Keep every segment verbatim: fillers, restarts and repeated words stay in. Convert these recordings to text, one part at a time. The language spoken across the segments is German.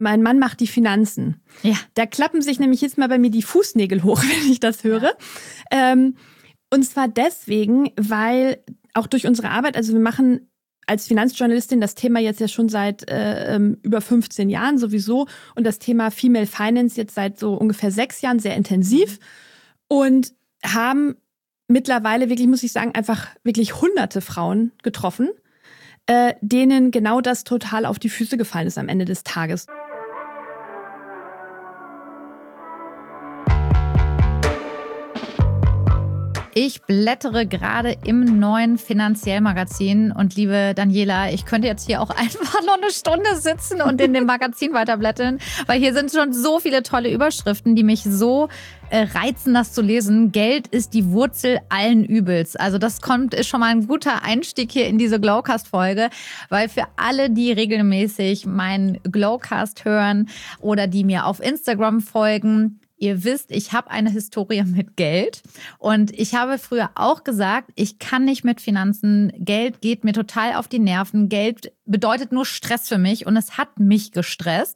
mein Mann macht die Finanzen. Ja. Da klappen sich nämlich jetzt mal bei mir die Fußnägel hoch, wenn ich das höre. Ja. Ähm, und zwar deswegen, weil auch durch unsere Arbeit, also wir machen als Finanzjournalistin das Thema jetzt ja schon seit äh, über fünfzehn Jahren sowieso und das Thema Female Finance jetzt seit so ungefähr sechs Jahren sehr intensiv und haben mittlerweile wirklich, muss ich sagen, einfach wirklich hunderte Frauen getroffen, äh, denen genau das total auf die Füße gefallen ist am Ende des Tages. Ich blättere gerade im neuen Finanziell-Magazin und liebe Daniela, ich könnte jetzt hier auch einfach noch eine Stunde sitzen und in dem Magazin weiterblättern, weil hier sind schon so viele tolle Überschriften, die mich so äh, reizen, das zu lesen. Geld ist die Wurzel allen Übels. Also das kommt, ist schon mal ein guter Einstieg hier in diese Glowcast-Folge, weil für alle, die regelmäßig meinen Glowcast hören oder die mir auf Instagram folgen, ihr wisst, ich habe eine Historie mit Geld und ich habe früher auch gesagt, ich kann nicht mit Finanzen. Geld geht mir total auf die Nerven. Geld bedeutet nur Stress für mich und es hat mich gestresst.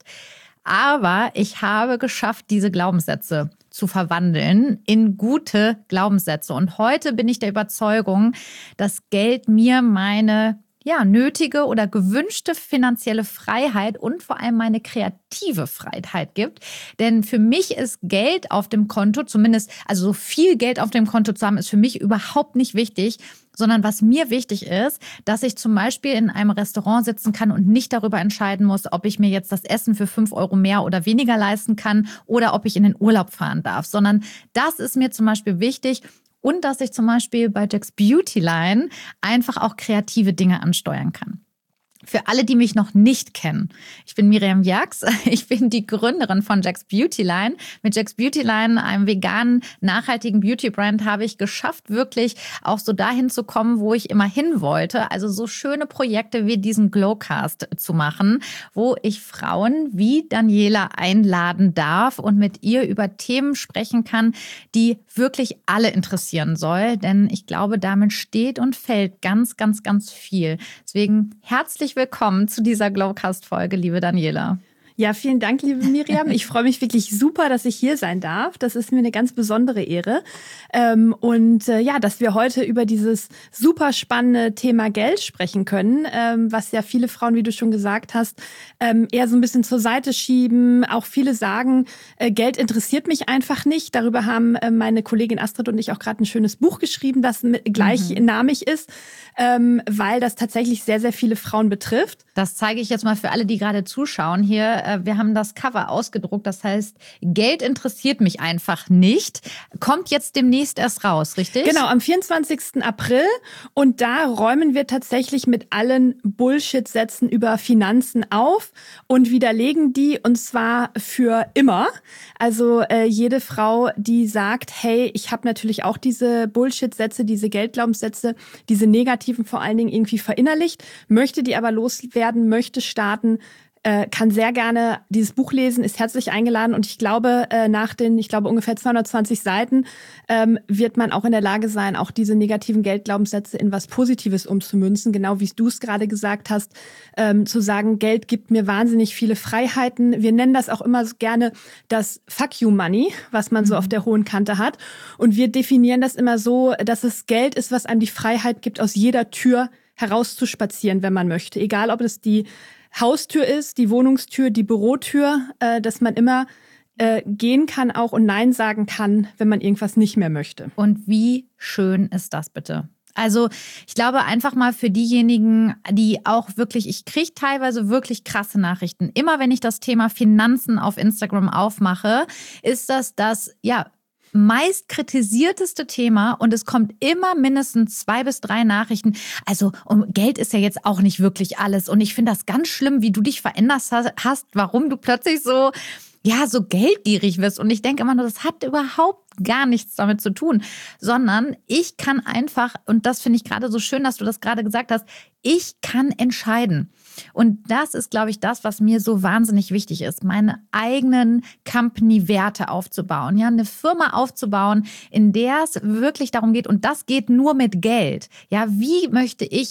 Aber ich habe geschafft, diese Glaubenssätze zu verwandeln in gute Glaubenssätze. Und heute bin ich der Überzeugung, dass Geld mir meine ja, nötige oder gewünschte finanzielle Freiheit und vor allem meine kreative Freiheit gibt. Denn für mich ist Geld auf dem Konto, zumindest, also so viel Geld auf dem Konto zu haben, ist für mich überhaupt nicht wichtig, sondern was mir wichtig ist, dass ich zum Beispiel in einem Restaurant sitzen kann und nicht darüber entscheiden muss, ob ich mir jetzt das Essen für fünf Euro mehr oder weniger leisten kann oder ob ich in den Urlaub fahren darf, sondern das ist mir zum Beispiel wichtig. Und dass ich zum Beispiel bei Jack's Beauty Line einfach auch kreative Dinge ansteuern kann. Für alle, die mich noch nicht kennen, ich bin Miriam Jax, ich bin die Gründerin von Jack's Beauty Line. Mit Jack's Beauty Line, einem veganen, nachhaltigen Beauty-Brand, habe ich geschafft, wirklich auch so dahin zu kommen, wo ich immer hin wollte. Also so schöne Projekte wie diesen Glowcast zu machen, wo ich Frauen wie Daniela einladen darf und mit ihr über Themen sprechen kann, die wirklich alle interessieren soll. Denn ich glaube, damit steht und fällt ganz, ganz, ganz viel. Deswegen herzlich willkommen zu dieser Glowcast-Folge, liebe Daniela. Ja, vielen Dank, liebe Miriam. Ich freue mich wirklich super, dass ich hier sein darf. Das ist mir eine ganz besondere Ehre. Ähm, und äh, ja, dass wir heute über dieses super spannende Thema Geld sprechen können, ähm, was ja viele Frauen, wie du schon gesagt hast, ähm, eher so ein bisschen zur Seite schieben. Auch viele sagen, äh, Geld interessiert mich einfach nicht. Darüber haben äh, meine Kollegin Astrid und ich auch gerade ein schönes Buch geschrieben, das mit, gleichnamig ist, ähm, weil das tatsächlich sehr, sehr viele Frauen betrifft. Das zeige ich jetzt mal für alle, die gerade zuschauen hier. Wir haben das Cover ausgedruckt, das heißt, Geld interessiert mich einfach nicht. Kommt jetzt demnächst erst raus, richtig? Genau, am vierundzwanzigsten April. Und da räumen wir tatsächlich mit allen Bullshit-Sätzen über Finanzen auf und widerlegen die, und zwar für immer. Also äh, jede Frau, die sagt, hey, ich habe natürlich auch diese Bullshit-Sätze, diese Geldglaubenssätze, diese negativen vor allen Dingen irgendwie verinnerlicht, möchte die aber loswerden, möchte starten, kann sehr gerne dieses Buch lesen, ist herzlich eingeladen. Und ich glaube, nach den, ich glaube, ungefähr zweihundertzwanzig Seiten ähm, wird man auch in der Lage sein, auch diese negativen Geldglaubenssätze in was Positives umzumünzen. Genau wie du es gerade gesagt hast, ähm, zu sagen, Geld gibt mir wahnsinnig viele Freiheiten. Wir nennen das auch immer so gerne das Fuck you Money, was man so mhm. auf der hohen Kante hat. Und wir definieren das immer so, dass es Geld ist, was einem die Freiheit gibt, aus jeder Tür herauszuspazieren, wenn man möchte. Egal, ob es die Haustür ist, die Wohnungstür, die Bürotür, äh, dass man immer äh, gehen kann auch und Nein sagen kann, wenn man irgendwas nicht mehr möchte. Und wie schön ist das bitte? Also ich glaube einfach mal für diejenigen, die auch wirklich, ich kriege teilweise wirklich krasse Nachrichten. Immer wenn ich das Thema Finanzen auf Instagram aufmache, ist das das, ja, meist kritisierteste Thema und es kommt immer mindestens zwei bis drei Nachrichten. Also um Geld ist ja jetzt auch nicht wirklich alles und ich finde das ganz schlimm, wie du dich verändert hast, warum du plötzlich so, ja, so geldgierig wirst. Und ich denke immer nur, das hat überhaupt gar nichts damit zu tun, sondern ich kann einfach, und das finde ich gerade so schön, dass du das gerade gesagt hast, ich kann entscheiden. Und das ist, glaube ich, das, was mir so wahnsinnig wichtig ist, meine eigenen Company-Werte aufzubauen, ja, eine Firma aufzubauen, in der es wirklich darum geht, und das geht nur mit Geld. Ja, wie möchte ich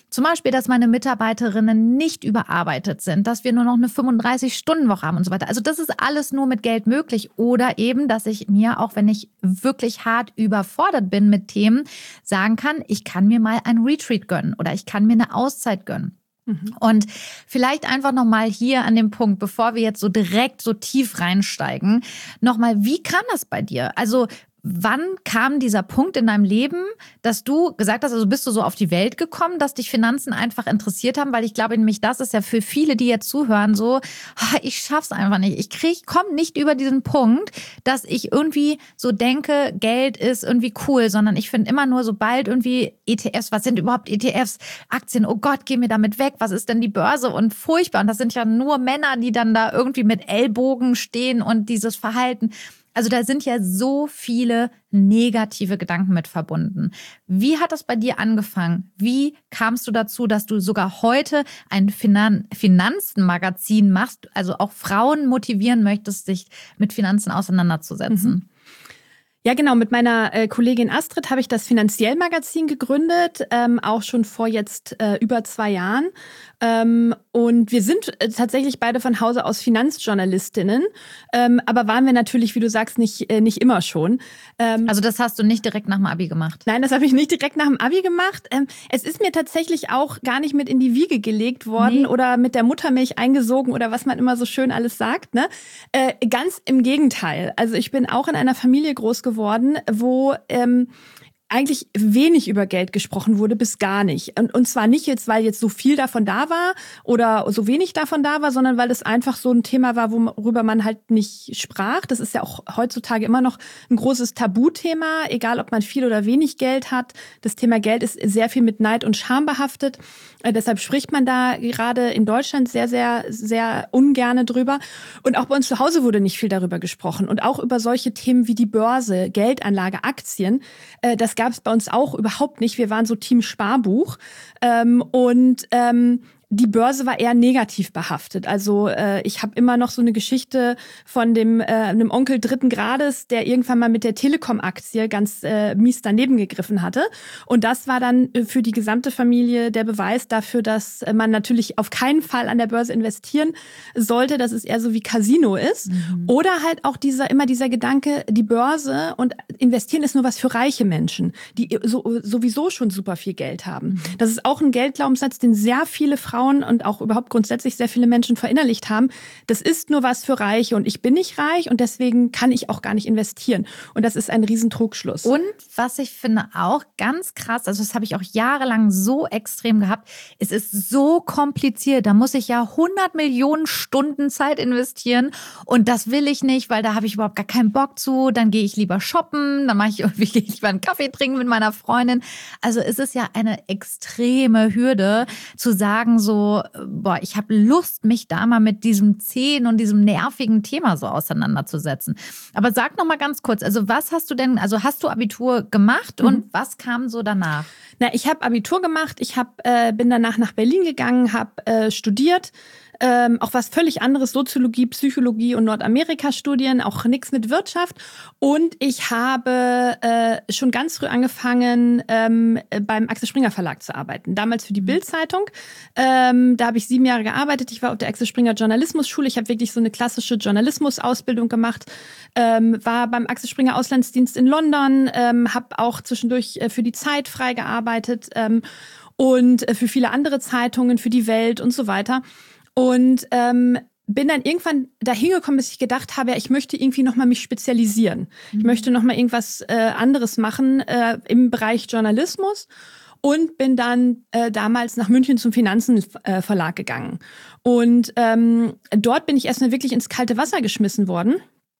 Zum Beispiel, dass meine Mitarbeiterinnen nicht überarbeitet sind, dass wir nur noch eine fünfunddreißig-Stunden-Woche haben und so weiter. Also das ist alles nur mit Geld möglich. Oder eben, dass ich mir, auch wenn ich wirklich hart überfordert bin mit Themen, sagen kann, ich kann mir mal ein Retreat gönnen oder ich kann mir eine Auszeit gönnen. Mhm. Und vielleicht einfach nochmal hier an dem Punkt, bevor wir jetzt so direkt so tief reinsteigen, nochmal, wie kam das bei dir? Also wann kam dieser Punkt in deinem Leben, dass du gesagt hast, also bist du so auf die Welt gekommen, dass dich Finanzen einfach interessiert haben? Weil ich glaube nämlich, das ist ja für viele, die jetzt zuhören, so, ich schaff's einfach nicht. Ich krieg, komm nicht über diesen Punkt, dass ich irgendwie so denke, Geld ist irgendwie cool, sondern ich finde immer nur, sobald irgendwie E T Fs, was sind überhaupt E T Fs, Aktien, oh Gott, geh mir damit weg, was ist denn die Börse und furchtbar. Und das sind ja nur Männer, die dann da irgendwie mit Ellbogen stehen und dieses Verhalten. Also da sind ja so viele negative Gedanken mit verbunden. Wie hat das bei dir angefangen? Wie kamst du dazu, dass du sogar heute ein Finan- Finanzenmagazin machst, also auch Frauen motivieren möchtest, sich mit Finanzen auseinanderzusetzen? Mhm. Ja, genau. Mit meiner äh, Kollegin Astrid habe ich das Finanziell-Magazin gegründet, ähm, auch schon vor jetzt äh, über zwei Jahren. Ähm, und wir sind äh, tatsächlich beide von Hause aus Finanzjournalistinnen, ähm, aber waren wir natürlich, wie du sagst, nicht, äh, nicht immer schon. Ähm, also das hast du nicht direkt nach dem Abi gemacht? Nein, das habe ich nicht direkt nach dem Abi gemacht. Ähm, es ist mir tatsächlich auch gar nicht mit in die Wiege gelegt worden nee. oder mit der Muttermilch eingesogen oder was man immer so schön alles sagt. Ne? Äh, ganz im Gegenteil. Also ich bin auch in einer Familie groß geworden, geworden, wo ähm, eigentlich wenig über Geld gesprochen wurde, bis gar nicht. Und, und zwar nicht jetzt, weil jetzt so viel davon da war oder so wenig davon da war, sondern weil es einfach so ein Thema war, worüber man halt nicht sprach. Das ist ja auch heutzutage immer noch ein großes Tabuthema, egal ob man viel oder wenig Geld hat. Das Thema Geld ist sehr viel mit Neid und Scham behaftet. Äh, deshalb spricht man da gerade in Deutschland sehr, sehr, sehr ungerne drüber. Und auch bei uns zu Hause wurde nicht viel darüber gesprochen. Und auch über solche Themen wie die Börse, Geldanlage, Aktien, äh, das gab es bei uns auch überhaupt nicht. Wir waren so Team Sparbuch. Ähm, und ähm, die Börse war eher negativ behaftet. Also äh, ich habe immer noch so eine Geschichte von dem äh, einem Onkel dritten Grades, der irgendwann mal mit der Telekom-Aktie ganz äh, mies daneben gegriffen hatte. Und das war dann für die gesamte Familie der Beweis dafür, dass man natürlich auf keinen Fall an der Börse investieren sollte, dass es eher so wie Casino ist. Mhm. Oder halt auch dieser immer dieser Gedanke, die Börse und investieren ist nur was für reiche Menschen, die so, sowieso schon super viel Geld haben. Mhm. Das ist auch ein Geldglaubenssatz, den sehr viele Frauen und auch überhaupt grundsätzlich sehr viele Menschen verinnerlicht haben. Das ist nur was für Reiche und ich bin nicht reich und deswegen kann ich auch gar nicht investieren. Und das ist ein Riesentrugschluss. Und was ich finde auch ganz krass, also das habe ich auch jahrelang so extrem gehabt, es ist so kompliziert. Da muss ich ja hundert Millionen Stunden Zeit investieren und das will ich nicht, weil da habe ich überhaupt gar keinen Bock zu. Dann gehe ich lieber shoppen, dann mache ich irgendwie lieber einen Kaffee trinken mit meiner Freundin. Also es ist ja eine extreme Hürde zu sagen, so So, boah, ich habe Lust, mich da mal mit diesem zähen und diesem nervigen Thema so auseinanderzusetzen. Aber sag noch mal ganz kurz, also was hast du denn, also hast du Abitur gemacht und mhm. was kam so danach? Na, ich habe Abitur gemacht, ich hab, äh, bin danach nach Berlin gegangen, habe äh, studiert, ähm, auch was völlig anderes, Soziologie, Psychologie und Nordamerika-Studien, auch nichts mit Wirtschaft. Und ich habe äh, schon ganz früh angefangen, ähm, beim Axel Springer Verlag zu arbeiten. Damals für die Bild-Zeitung. Ähm, da habe ich sieben Jahre gearbeitet. Ich war auf der Axel Springer Journalismusschule. Ich habe wirklich so eine klassische Journalismusausbildung gemacht. Ähm, war beim Axel Springer Auslandsdienst in London. Ähm, habe auch zwischendurch äh, für die Zeit frei gearbeitet. Ähm, und äh, für viele andere Zeitungen, für die Welt und so weiter. Und ähm, bin dann irgendwann dahin gekommen, dass ich gedacht habe, ja, ich möchte irgendwie nochmal mich spezialisieren. Mhm. Ich möchte nochmal irgendwas äh, anderes machen äh, im Bereich Journalismus und bin dann äh, damals nach München zum Finanzenverlag äh, gegangen. Und ähm, dort bin ich erstmal wirklich ins kalte Wasser geschmissen worden.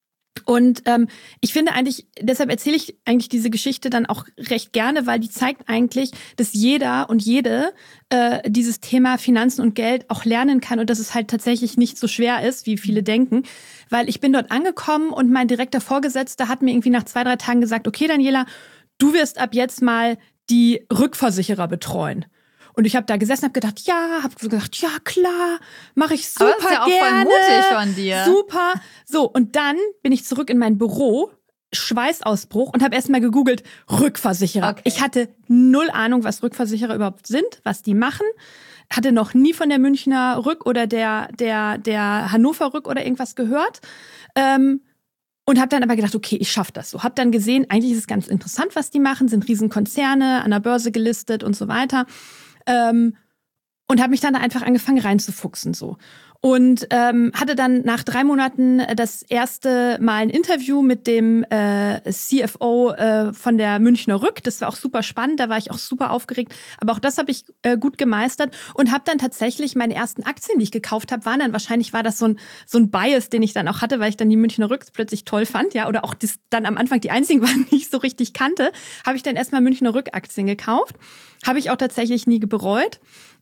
Und ähm, ich finde eigentlich, deshalb erzähle ich eigentlich diese Geschichte dann auch recht gerne, weil die zeigt eigentlich, dass jeder und jede äh, dieses Thema Finanzen und Geld auch lernen kann und dass es halt tatsächlich nicht so schwer ist, wie viele denken. Weil ich bin dort angekommen und mein direkter Vorgesetzter hat mir irgendwie nach zwei, drei Tagen gesagt, okay, Daniela, du wirst ab jetzt mal die Rückversicherer betreuen. Und ich habe da gesessen, habe gedacht, ja, habe gedacht, ja klar, mache ich super gerne. Aber das ist ja auch voll mutig von dir. Super. So, und dann bin ich zurück in mein Büro Schweißausbruch und habe erstmal gegoogelt, Rückversicherer. Okay. Ich hatte null Ahnung, was Rückversicherer überhaupt sind, was die machen. Hatte noch nie von der Münchner Rück oder der der der Hannover Rück oder irgendwas gehört. Ähm, und habe dann aber gedacht, okay, ich schaffe das so. Habe dann gesehen, eigentlich ist es ganz interessant, was die machen, sind Riesenkonzerne, an der Börse gelistet und so weiter. Ähm, und habe mich dann einfach angefangen reinzufuchsen so. Und ähm, hatte dann nach drei Monaten das erste Mal ein Interview mit dem äh, C F O äh, von der Münchner Rück. Das war auch super spannend, da war ich auch super aufgeregt. Aber auch das habe ich äh, gut gemeistert und habe dann tatsächlich meine ersten Aktien, die ich gekauft habe, waren dann, wahrscheinlich war das so ein so ein Bias, den ich dann auch hatte, weil ich dann die Münchner Rück plötzlich toll fand, ja, oder auch das dann am Anfang die einzigen waren, die ich so richtig kannte, habe ich dann erstmal Münchner Rück Aktien gekauft. Habe ich auch tatsächlich nie bereut.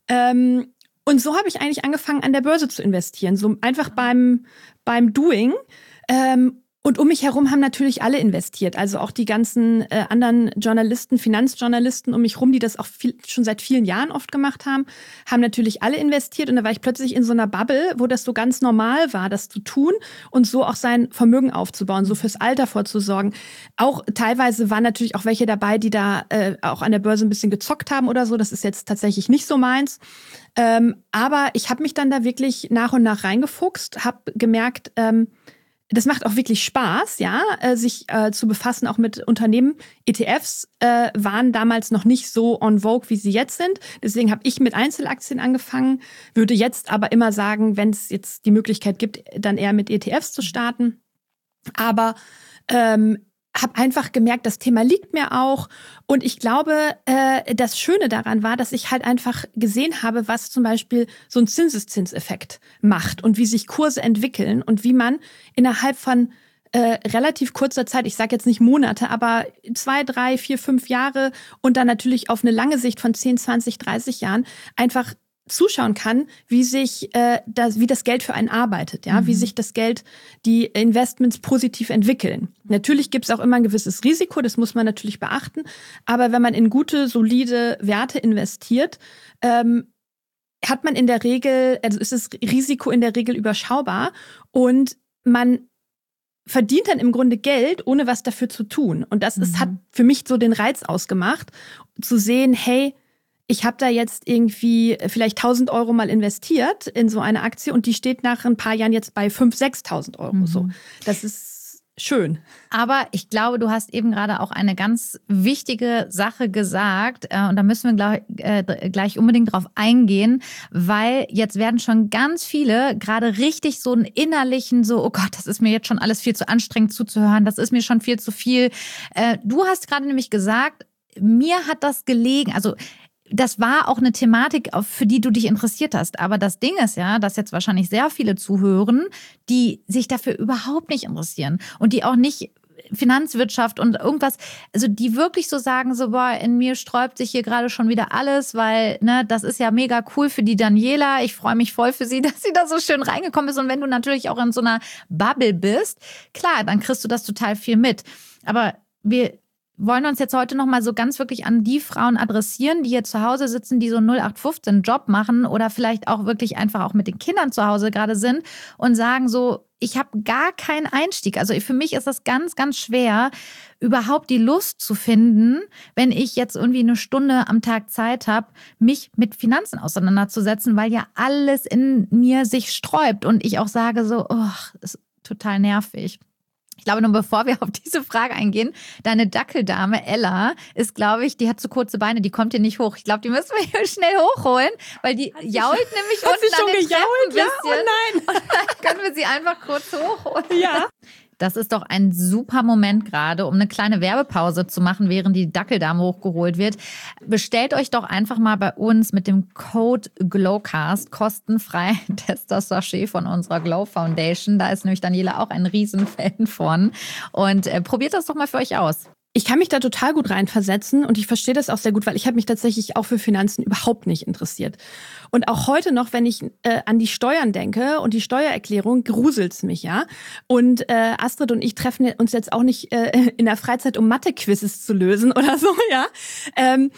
Ähm, Und so habe ich eigentlich angefangen, an der Börse zu investieren, so einfach beim beim Doing. Ähm, und um mich herum haben natürlich alle investiert, also auch die ganzen äh, anderen Journalisten, Finanzjournalisten um mich rum, die das auch viel, schon seit vielen Jahren oft gemacht haben, haben natürlich alle investiert. Und da war ich plötzlich in so einer Bubble, wo das so ganz normal war, das zu tun und so auch sein Vermögen aufzubauen, so fürs Alter vorzusorgen. Auch teilweise waren natürlich auch welche dabei, die da äh, auch an der Börse ein bisschen gezockt haben oder so. Das ist jetzt tatsächlich nicht so meins. Ähm, aber ich habe mich dann da wirklich nach und nach reingefuchst, habe gemerkt, ähm, das macht auch wirklich Spaß, ja, äh, sich äh, zu befassen, auch mit Unternehmen. E T Fs äh, waren damals noch nicht so en vogue, wie sie jetzt sind. Deswegen habe ich mit Einzelaktien angefangen, würde jetzt aber immer sagen, wenn es jetzt die Möglichkeit gibt, dann eher mit E T Fs zu starten. Aber ähm, habe einfach gemerkt, das Thema liegt mir auch. Und ich glaube, äh, das Schöne daran war, dass ich halt einfach gesehen habe, was zum Beispiel so ein Zinseszinseffekt macht und wie sich Kurse entwickeln und wie man innerhalb von äh, relativ kurzer Zeit, ich sage jetzt nicht Monate, aber zwei, drei, vier, fünf Jahre und dann natürlich auf eine lange Sicht von zehn, zwanzig, dreißig Jahren einfach zuschauen kann, wie sich äh, das, wie das Geld für einen arbeitet, ja, mhm. wie sich das Geld, die Investments positiv entwickeln. Natürlich gibt es auch immer ein gewisses Risiko, das muss man natürlich beachten, aber wenn man in gute, solide Werte investiert, ähm, hat man in der Regel, also ist das Risiko in der Regel überschaubar und man verdient dann im Grunde Geld, ohne was dafür zu tun. Und das ist, mhm. hat für mich so den Reiz ausgemacht, zu sehen, hey, ich habe da jetzt irgendwie vielleicht tausend Euro mal investiert in so eine Aktie und die steht nach ein paar Jahren jetzt bei fünftausend, sechstausend Euro. Mhm. So, das ist schön. Aber ich glaube, du hast eben gerade auch eine ganz wichtige Sache gesagt äh, und da müssen wir gleich, äh, gleich unbedingt drauf eingehen, weil jetzt werden schon ganz viele gerade richtig so einen innerlichen, so, oh Gott, das ist mir jetzt schon alles viel zu anstrengend zuzuhören, das ist mir schon viel zu viel. Äh, du hast gerade nämlich gesagt, mir hat das gelegen, also das war auch eine Thematik, für die du dich interessiert hast. Aber das Ding ist ja, dass jetzt wahrscheinlich sehr viele zuhören, die sich dafür überhaupt nicht interessieren und die auch nicht Finanzwirtschaft und irgendwas, also die wirklich so sagen, so, boah, in mir sträubt sich hier gerade schon wieder alles, weil, ne, das ist ja mega cool für die Daniela. Ich freue mich voll für sie, dass sie da so schön reingekommen ist. Und wenn du natürlich auch in so einer Bubble bist, klar, dann kriegst du das total viel mit. Aber wir wollen uns jetzt heute nochmal so ganz wirklich an die Frauen adressieren, die jetzt zu Hause sitzen, die so einen null acht fünfzehn Job machen oder vielleicht auch wirklich einfach auch mit den Kindern zu Hause gerade sind und sagen so, ich habe gar keinen Einstieg. Also für mich ist das ganz, ganz schwer, überhaupt die Lust zu finden, wenn ich jetzt irgendwie eine Stunde am Tag Zeit habe, mich mit Finanzen auseinanderzusetzen, weil ja alles in mir sich sträubt und ich auch sage so, oh, das ist total nervig. Ich glaube, nur bevor wir auf diese Frage eingehen, deine Dackeldame Ella ist, glaube ich, die hat zu kurze Beine, die kommt hier nicht hoch. Ich glaube, die müssen wir hier schnell hochholen, weil die hat jault schon, nämlich hat unten sie schon an den gejault? Treppen ein Ja, bisschen. oh nein. Und dann können wir sie einfach kurz hochholen. Ja. Das ist doch ein super Moment gerade, um eine kleine Werbepause zu machen, während die Dackeldame hochgeholt wird. Bestellt euch doch einfach mal bei uns mit dem Code GLOWCAST kostenfrei das Sachet von unserer Glow Foundation. Da ist nämlich Daniela auch ein Riesenfan von. Und äh, probiert das doch mal für euch aus. Ich kann mich da total gut reinversetzen und ich verstehe das auch sehr gut, weil ich habe mich tatsächlich auch für Finanzen überhaupt nicht interessiert. Und auch heute noch, wenn ich äh, an die Steuern denke und die Steuererklärung, gruselt's mich, ja. Und äh, Astrid und ich treffen uns jetzt auch nicht äh, in der Freizeit, um Mathe-Quizzes zu lösen oder so, ja. Ähm,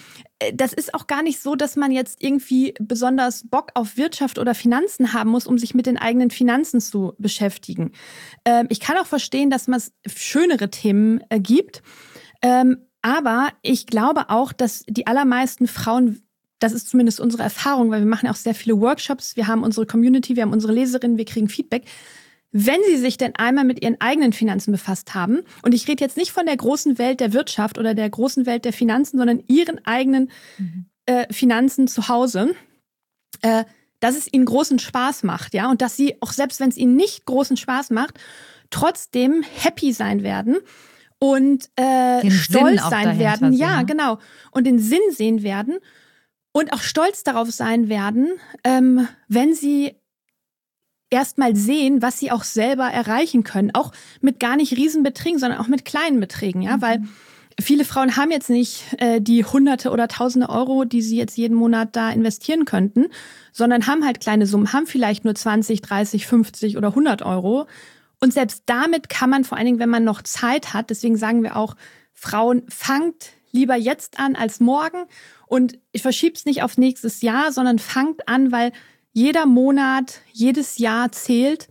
das ist auch gar nicht so, dass man jetzt irgendwie besonders Bock auf Wirtschaft oder Finanzen haben muss, um sich mit den eigenen Finanzen zu beschäftigen. Ähm, ich kann auch verstehen, dass es schönere Themen äh, gibt. Ähm, aber ich glaube auch, dass die allermeisten Frauen, das ist zumindest unsere Erfahrung, weil wir machen auch sehr viele Workshops, wir haben unsere Community, wir haben unsere Leserinnen, wir kriegen Feedback. Wenn sie sich denn einmal mit ihren eigenen Finanzen befasst haben, und ich rede jetzt nicht von der großen Welt der Wirtschaft oder der großen Welt der Finanzen, sondern ihren eigenen mhm. äh, Finanzen zu Hause, äh, dass es ihnen großen Spaß macht, ja, und dass sie, auch selbst wenn es ihnen nicht großen Spaß macht, trotzdem happy sein werden und äh, stolz sein werden. Ja, sehen. Genau. Und den Sinn sehen werden und auch stolz darauf sein werden, ähm, wenn sie erstmal sehen, was sie auch selber erreichen können. Auch mit gar nicht Riesenbeträgen, sondern auch mit kleinen Beträgen, ja, mhm. weil viele Frauen haben jetzt nicht äh, die Hunderte oder Tausende Euro, die sie jetzt jeden Monat da investieren könnten, sondern haben halt kleine Summen, haben vielleicht nur zwanzig, dreißig, fünfzig oder hundert Euro. Und selbst damit kann man, vor allen Dingen, wenn man noch Zeit hat, deswegen sagen wir auch, Frauen, fangt lieber jetzt an als morgen und verschiebt nicht auf nächstes Jahr, sondern fangt an, weil jeder Monat, jedes Jahr zählt,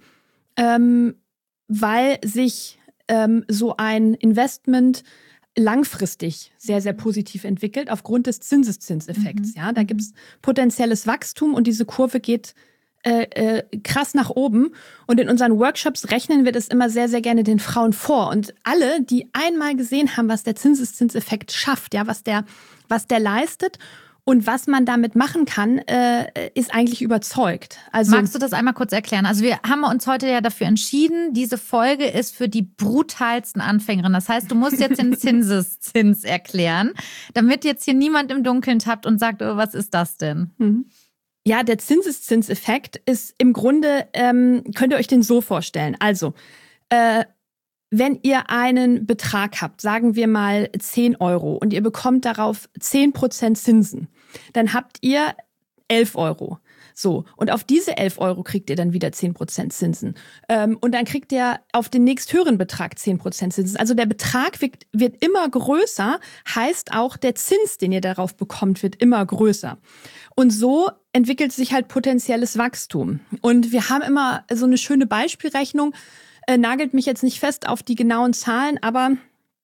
ähm, weil sich ähm, so ein Investment langfristig sehr, sehr positiv entwickelt aufgrund des Zinseszinseffekts. Mhm. Ja, da gibt es potenzielles Wachstum und diese Kurve geht äh, äh, krass nach oben. Und in unseren Workshops rechnen wir das immer sehr, sehr gerne den Frauen vor. Und alle, die einmal gesehen haben, was der Zinseszinseffekt schafft, ja, was der, was der leistet, und was man damit machen kann, äh, ist eigentlich überzeugt. Also, magst du das einmal kurz erklären? Also wir haben uns heute ja dafür entschieden, diese Folge ist für die brutalsten Anfängerinnen. Das heißt, du musst jetzt den Zinseszins erklären, damit jetzt hier niemand im Dunkeln tappt und sagt, oh, was ist das denn? Mhm. Ja, der Zinseszinseffekt ist im Grunde, ähm, könnt ihr euch den so vorstellen. Also, äh, wenn ihr einen Betrag habt, sagen wir mal zehn Euro, und ihr bekommt darauf zehn Prozent Zinsen, dann habt ihr elf Euro. So, und auf diese elf Euro kriegt ihr dann wieder zehn Prozent Zinsen. Ähm, und dann kriegt ihr auf den nächsthöheren Betrag zehn Prozent Zinsen. Also der Betrag wird, wird immer größer, heißt auch der Zins, den ihr darauf bekommt, wird immer größer. Und so entwickelt sich halt potenzielles Wachstum. Und wir haben immer so eine schöne Beispielrechnung, Äh, nagelt mich jetzt nicht fest auf die genauen Zahlen, aber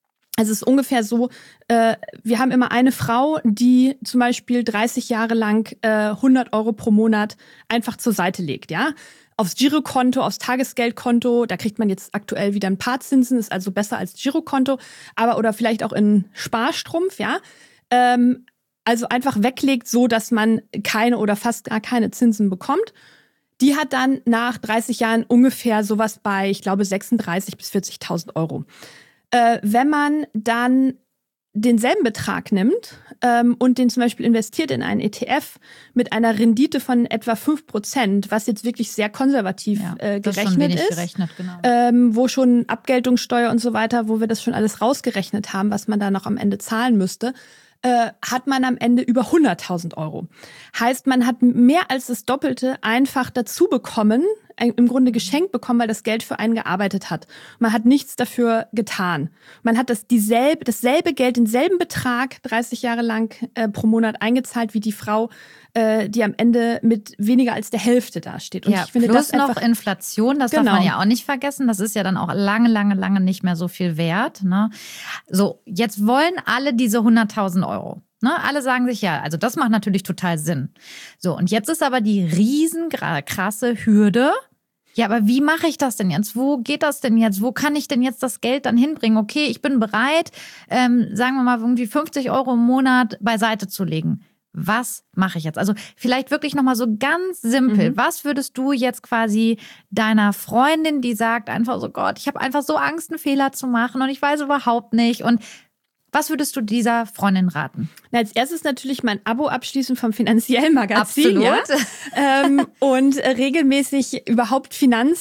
es ist ungefähr so, äh, wir haben immer eine Frau, die zum Beispiel dreißig Jahre lang äh, hundert Euro pro Monat einfach zur Seite legt, ja. Aufs Girokonto, aufs Tagesgeldkonto, da kriegt man jetzt aktuell wieder ein paar Zinsen, ist also besser als Girokonto, aber oder vielleicht auch in Sparstrumpf, ja. Ähm, also einfach weglegt, so dass man keine oder fast gar keine Zinsen bekommt. Die hat dann nach dreißig Jahren ungefähr sowas bei, ich glaube, sechsunddreißigtausend bis vierzigtausend Euro. Äh, wenn man dann denselben Betrag nimmt ähm, und den zum Beispiel investiert in einen E T F mit einer Rendite von etwa fünf Prozent, was jetzt wirklich sehr konservativ ja, äh, gerechnet ist, gerechnet, genau. ähm, wo schon Abgeltungssteuer und so weiter, wo wir das schon alles rausgerechnet haben, was man da noch am Ende zahlen müsste, Äh, hat man am Ende über hunderttausend Euro. Heißt, man hat mehr als das Doppelte einfach dazu bekommen, äh, im Grunde geschenkt bekommen, weil das Geld für einen gearbeitet hat. Man hat nichts dafür getan. Man hat das dieselbe, dasselbe Geld, denselben Betrag dreißig Jahre lang äh, pro Monat eingezahlt wie die Frau, äh, die am Ende mit weniger als der Hälfte dasteht. Und ja, ich finde, plus das einfach, noch Inflation, das genau. darf man ja auch nicht vergessen. Das ist ja dann auch lange, lange, lange nicht mehr so viel wert. Ne? So, jetzt wollen alle diese hunderttausend Euro. Ne? Alle sagen sich, ja, also das macht natürlich total Sinn. So, und jetzt ist aber die riesenkrasse Hürde. Ja, aber wie mache ich das denn jetzt? Wo geht das denn jetzt? Wo kann ich denn jetzt das Geld dann hinbringen? Okay, ich bin bereit, ähm, sagen wir mal, irgendwie fünfzig Euro im Monat beiseite zu legen. Was mache ich jetzt? Also vielleicht wirklich nochmal so ganz simpel. Mhm. Was würdest du jetzt quasi deiner Freundin, die sagt einfach so, Gott, ich habe einfach so Angst, einen Fehler zu machen und ich weiß überhaupt nicht. Und was würdest du dieser Freundin raten? Na, als erstes natürlich mein Abo abschließen vom Finanziell Magazin. Absolut. Ja? ähm, und äh, regelmäßig überhaupt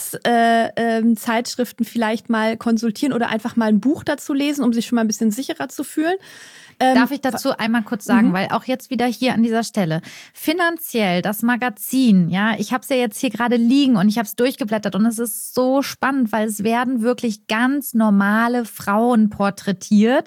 Finanzzeitschriften äh, äh, vielleicht mal konsultieren oder einfach mal ein Buch dazu lesen, um sich schon mal ein bisschen sicherer zu fühlen. Ähm, Darf ich dazu einmal kurz sagen, mhm. weil auch jetzt wieder hier an dieser Stelle, Finanziell, das Magazin, ja, ich habe es ja jetzt hier gerade liegen und ich habe es durchgeblättert und es ist so spannend, weil es werden wirklich ganz normale Frauen porträtiert,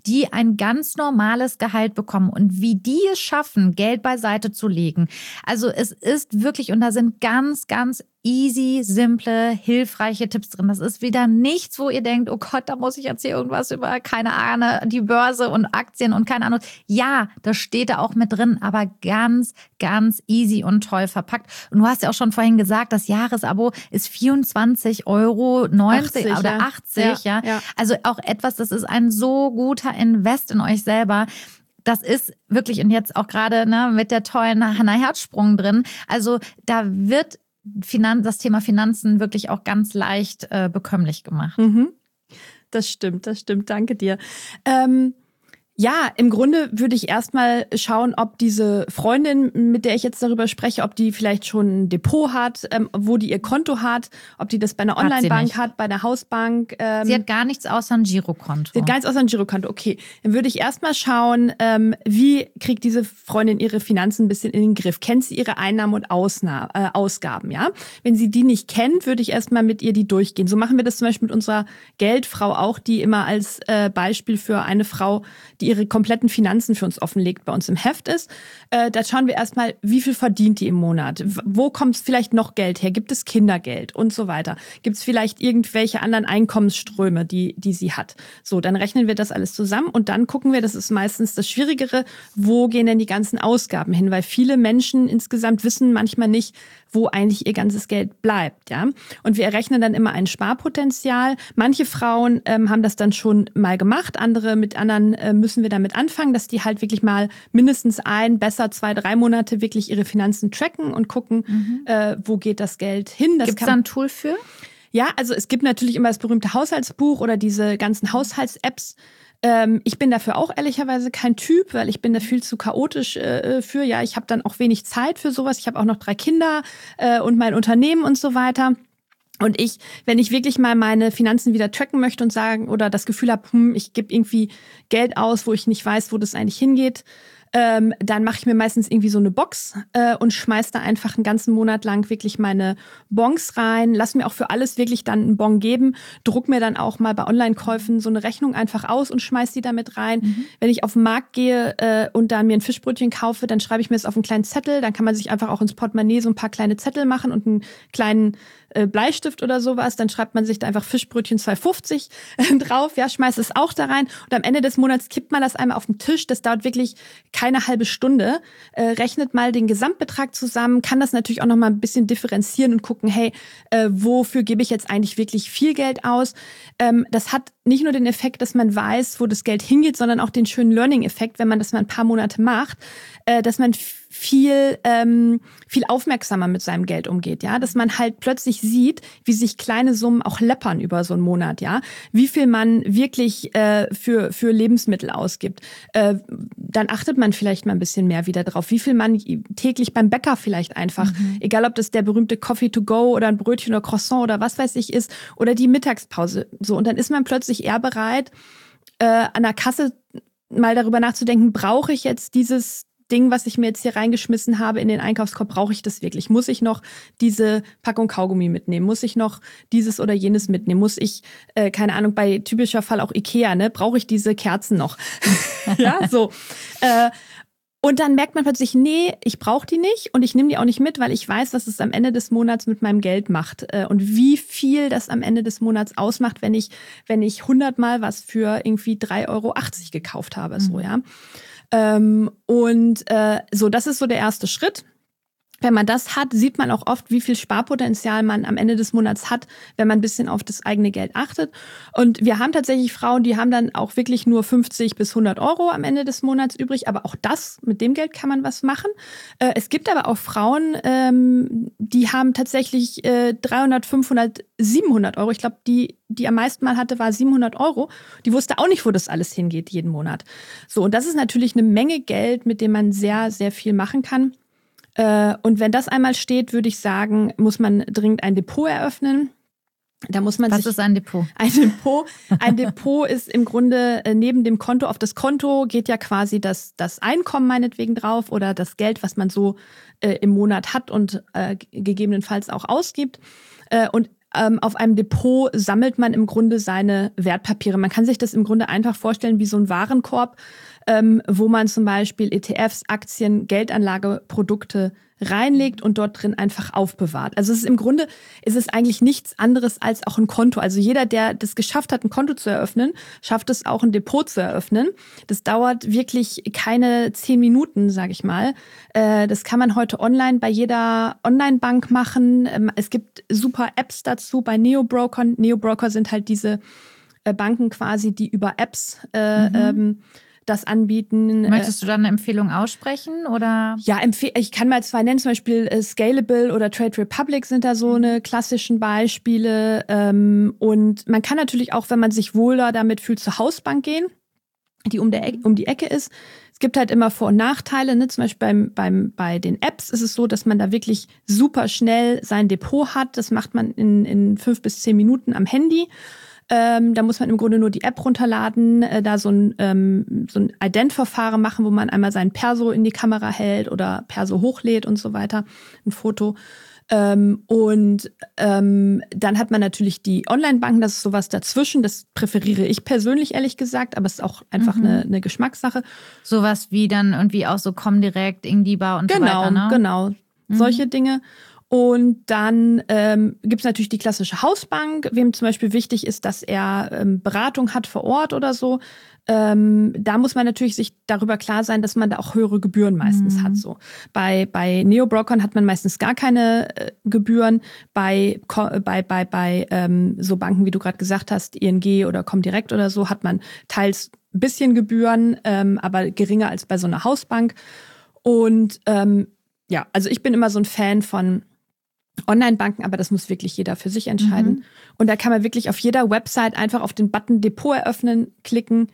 die ein ganz normales Gehalt bekommen und wie die es schaffen, Geld beiseite zu legen. Also es ist wirklich, und da sind ganz, ganz easy, simple, hilfreiche Tipps drin. Das ist wieder nichts, wo ihr denkt, oh Gott, da muss ich jetzt hier irgendwas über, keine Ahnung, die Börse und Aktien und keine Ahnung. Ja, das steht da auch mit drin, aber ganz, ganz easy und toll verpackt. Und du hast ja auch schon vorhin gesagt, das Jahresabo ist vierundzwanzig Euro neunzig achtzig, oder ja. achtzig. Ja, ja. Also auch etwas, das ist ein so guter Invest in euch selber. Das ist wirklich, und jetzt auch gerade ne, mit der tollen Hannah Herzsprung drin, also da wird Finan- das Thema Finanzen wirklich auch ganz leicht äh, bekömmlich gemacht. Mhm. Das stimmt, das stimmt. Danke dir. Ähm, ja, im Grunde würde ich erstmal schauen, ob diese Freundin, mit der ich jetzt darüber spreche, ob die vielleicht schon ein Depot hat, ähm, wo die ihr Konto hat, ob die das bei einer Online-Bank hat, hat, bei einer Hausbank. Ähm, sie hat gar nichts außer ein Girokonto. Sie hat gar nichts außer ein Girokonto, okay. Dann würde ich erstmal schauen, ähm, wie kriegt diese Freundin ihre Finanzen ein bisschen in den Griff? Kennt sie ihre Einnahmen und Ausna- äh, Ausgaben, ja? Wenn sie die nicht kennt, würde ich erstmal mit ihr die durchgehen. So machen wir das zum Beispiel mit unserer Geldfrau auch, die immer als äh, Beispiel für eine Frau, die ihre kompletten Finanzen für uns offenlegt, bei uns im Heft ist. Äh, da schauen wir erstmal, wie viel verdient die im Monat? Wo kommt vielleicht noch Geld her? Gibt es Kindergeld und so weiter? Gibt es vielleicht irgendwelche anderen Einkommensströme, die, die sie hat? So, dann rechnen wir das alles zusammen und dann gucken wir, das ist meistens das Schwierigere, wo gehen denn die ganzen Ausgaben hin? Weil viele Menschen insgesamt wissen manchmal nicht, wo eigentlich ihr ganzes Geld bleibt, ja. Und wir errechnen dann immer ein Sparpotenzial. Manche Frauen ähm, haben das dann schon mal gemacht, andere mit anderen äh, müssen wir damit anfangen, dass die halt wirklich mal mindestens ein, besser zwei, drei Monate wirklich ihre Finanzen tracken und gucken, mhm. äh, wo geht das Geld hin. Gibt es da ein Tool für? Ja, also es gibt natürlich immer das berühmte Haushaltsbuch oder diese ganzen Haushalts-Apps. Ähm, ich bin dafür auch ehrlicherweise kein Typ, weil ich bin da viel zu chaotisch äh, für. Ja, ich habe dann auch wenig Zeit für sowas. Ich habe auch noch drei Kinder äh, und mein Unternehmen und so weiter. Und ich, wenn ich wirklich mal meine Finanzen wieder tracken möchte und sagen oder das Gefühl habe, hm, ich gebe irgendwie Geld aus, wo ich nicht weiß, wo das eigentlich hingeht, ähm, dann mache ich mir meistens irgendwie so eine Box äh, und schmeiß da einfach einen ganzen Monat lang wirklich meine Bons rein. Lass mir auch für alles wirklich dann einen Bon geben. Druck mir dann auch mal bei Online-Käufen so eine Rechnung einfach aus und schmeiß die damit rein. Mhm. Wenn ich auf den Markt gehe äh, und dann mir ein Fischbrötchen kaufe, dann schreibe ich mir das auf einen kleinen Zettel. Dann kann man sich einfach auch ins Portemonnaie so ein paar kleine Zettel machen und einen kleinen äh, Bleistift oder sowas. Dann schreibt man sich da einfach Fischbrötchen zwei fünfzig äh, drauf. Ja, schmeißt es auch da rein. Und am Ende des Monats kippt man das einmal auf den Tisch. Das dauert wirklich keine halbe Stunde, äh, rechnet mal den Gesamtbetrag zusammen, kann das natürlich auch noch mal ein bisschen differenzieren und gucken, hey, äh, wofür gebe ich jetzt eigentlich wirklich viel Geld aus? Ähm, das hat nicht nur den Effekt, dass man weiß, wo das Geld hingeht, sondern auch den schönen Learning-Effekt, wenn man das mal ein paar Monate macht, äh, dass man viel ähm, viel aufmerksamer mit seinem Geld umgeht, ja, dass man halt plötzlich sieht, wie sich kleine Summen auch läppern über so einen Monat, ja, wie viel man wirklich äh, für für Lebensmittel ausgibt. Äh, dann achtet man vielleicht mal ein bisschen mehr wieder drauf, wie viel man täglich beim Bäcker vielleicht einfach, mhm. egal ob das der berühmte Coffee to go oder ein Brötchen oder Croissant oder was weiß ich ist oder die Mittagspause, so, und dann ist man plötzlich eher bereit, äh, an der Kasse mal darüber nachzudenken, brauche ich jetzt dieses Ding, was ich mir jetzt hier reingeschmissen habe in den Einkaufskorb, brauche ich das wirklich? Muss ich noch diese Packung Kaugummi mitnehmen? Muss ich noch dieses oder jenes mitnehmen? Muss ich, äh, keine Ahnung, bei typischer Fall auch Ikea, ne? Brauche ich diese Kerzen noch? Ja, so. Äh, und dann merkt man plötzlich, nee, ich brauche die nicht und ich nehme die auch nicht mit, weil ich weiß, was es am Ende des Monats mit meinem Geld macht äh, und wie viel das am Ende des Monats ausmacht, wenn ich wenn ich hundertmal was für irgendwie drei Euro achtzig gekauft habe, mhm. so, ja. Ähm, und äh, so, das ist so der erste Schritt. Wenn man das hat, sieht man auch oft, wie viel Sparpotenzial man am Ende des Monats hat, wenn man ein bisschen auf das eigene Geld achtet. Und wir haben tatsächlich Frauen, die haben dann auch wirklich nur fünfzig bis hundert Euro am Ende des Monats übrig. Aber auch das, mit dem Geld kann man was machen. Äh, es gibt aber auch Frauen, ähm, die haben tatsächlich äh, dreihundert, fünfhundert, siebenhundert Euro. Ich glaube, die, die am meisten mal hatte, war siebenhundert Euro. Die wusste auch nicht, wo das alles hingeht jeden Monat. So, und das ist natürlich eine Menge Geld, mit dem man sehr, sehr viel machen kann. Und wenn das einmal steht, würde ich sagen, muss man dringend ein Depot eröffnen. Da muss man Was sich ist ein Depot? Ein Depot, ein Depot ist im Grunde neben dem Konto, auf das Konto geht ja quasi das, das Einkommen meinetwegen drauf oder das Geld, was man so äh, im Monat hat und äh, gegebenenfalls auch ausgibt. Äh, und ähm, auf einem Depot sammelt man im Grunde seine Wertpapiere. Man kann sich das im Grunde einfach vorstellen wie so ein Warenkorb, ähm, wo man zum Beispiel E T Fs, Aktien, Geldanlageprodukte reinlegt und dort drin einfach aufbewahrt. Also es ist im Grunde, ist es eigentlich nichts anderes als auch ein Konto. Also jeder, der das geschafft hat, ein Konto zu eröffnen, schafft es auch, ein Depot zu eröffnen. Das dauert wirklich keine zehn Minuten, sage ich mal. Das kann man heute online bei jeder Online-Bank machen. Es gibt super Apps dazu bei Neo-Brokern. Neo-Broker sind halt diese Banken quasi, die über Apps äh, mhm. ähm, das anbieten. Möchtest du dann eine Empfehlung aussprechen? Oder? Ja, empfehl- ich kann mal zwei nennen, zum Beispiel äh, Scalable oder Trade Republic sind da so eine klassischen Beispiele. Ähm, und man kann natürlich auch, wenn man sich wohler damit fühlt, zur Hausbank gehen, die um, der e- um die Ecke ist. Es gibt halt immer Vor- und Nachteile. Ne? Zum Beispiel beim, beim, bei den Apps ist es so, dass man da wirklich super schnell sein Depot hat. Das macht man in, in fünf bis zehn Minuten am Handy. Ähm, da muss man im Grunde nur die App runterladen, äh, da so ein, ähm, so ein Ident-Verfahren machen, wo man einmal sein Perso in die Kamera hält oder Perso hochlädt und so weiter, ein Foto. Ähm, und ähm, dann hat man natürlich die Online-Banken, das ist sowas dazwischen, das präferiere ich persönlich ehrlich gesagt, aber es ist auch einfach mhm. eine, eine Geschmackssache. Sowas wie dann irgendwie auch so Comdirect, Ingdiba und genau, so weiter, ne? Genau, genau, mhm. solche Dinge. Und dann ähm, gibt es natürlich die klassische Hausbank, wem zum Beispiel wichtig ist, dass er ähm, Beratung hat vor Ort oder so. Ähm, da muss man natürlich sich darüber klar sein, dass man da auch höhere Gebühren meistens mhm. hat. So bei bei Neo-Brokern hat man meistens gar keine äh, Gebühren. Bei bei bei bei ähm, so Banken, wie du gerade gesagt hast, I N G oder Comdirect oder so, hat man teils ein bisschen Gebühren, ähm, aber geringer als bei so einer Hausbank. Und ähm, ja, also ich bin immer so ein Fan von Online-Banken, aber das muss wirklich jeder für sich entscheiden. Mhm. Und da kann man wirklich auf jeder Website einfach auf den Button Depot eröffnen, klicken,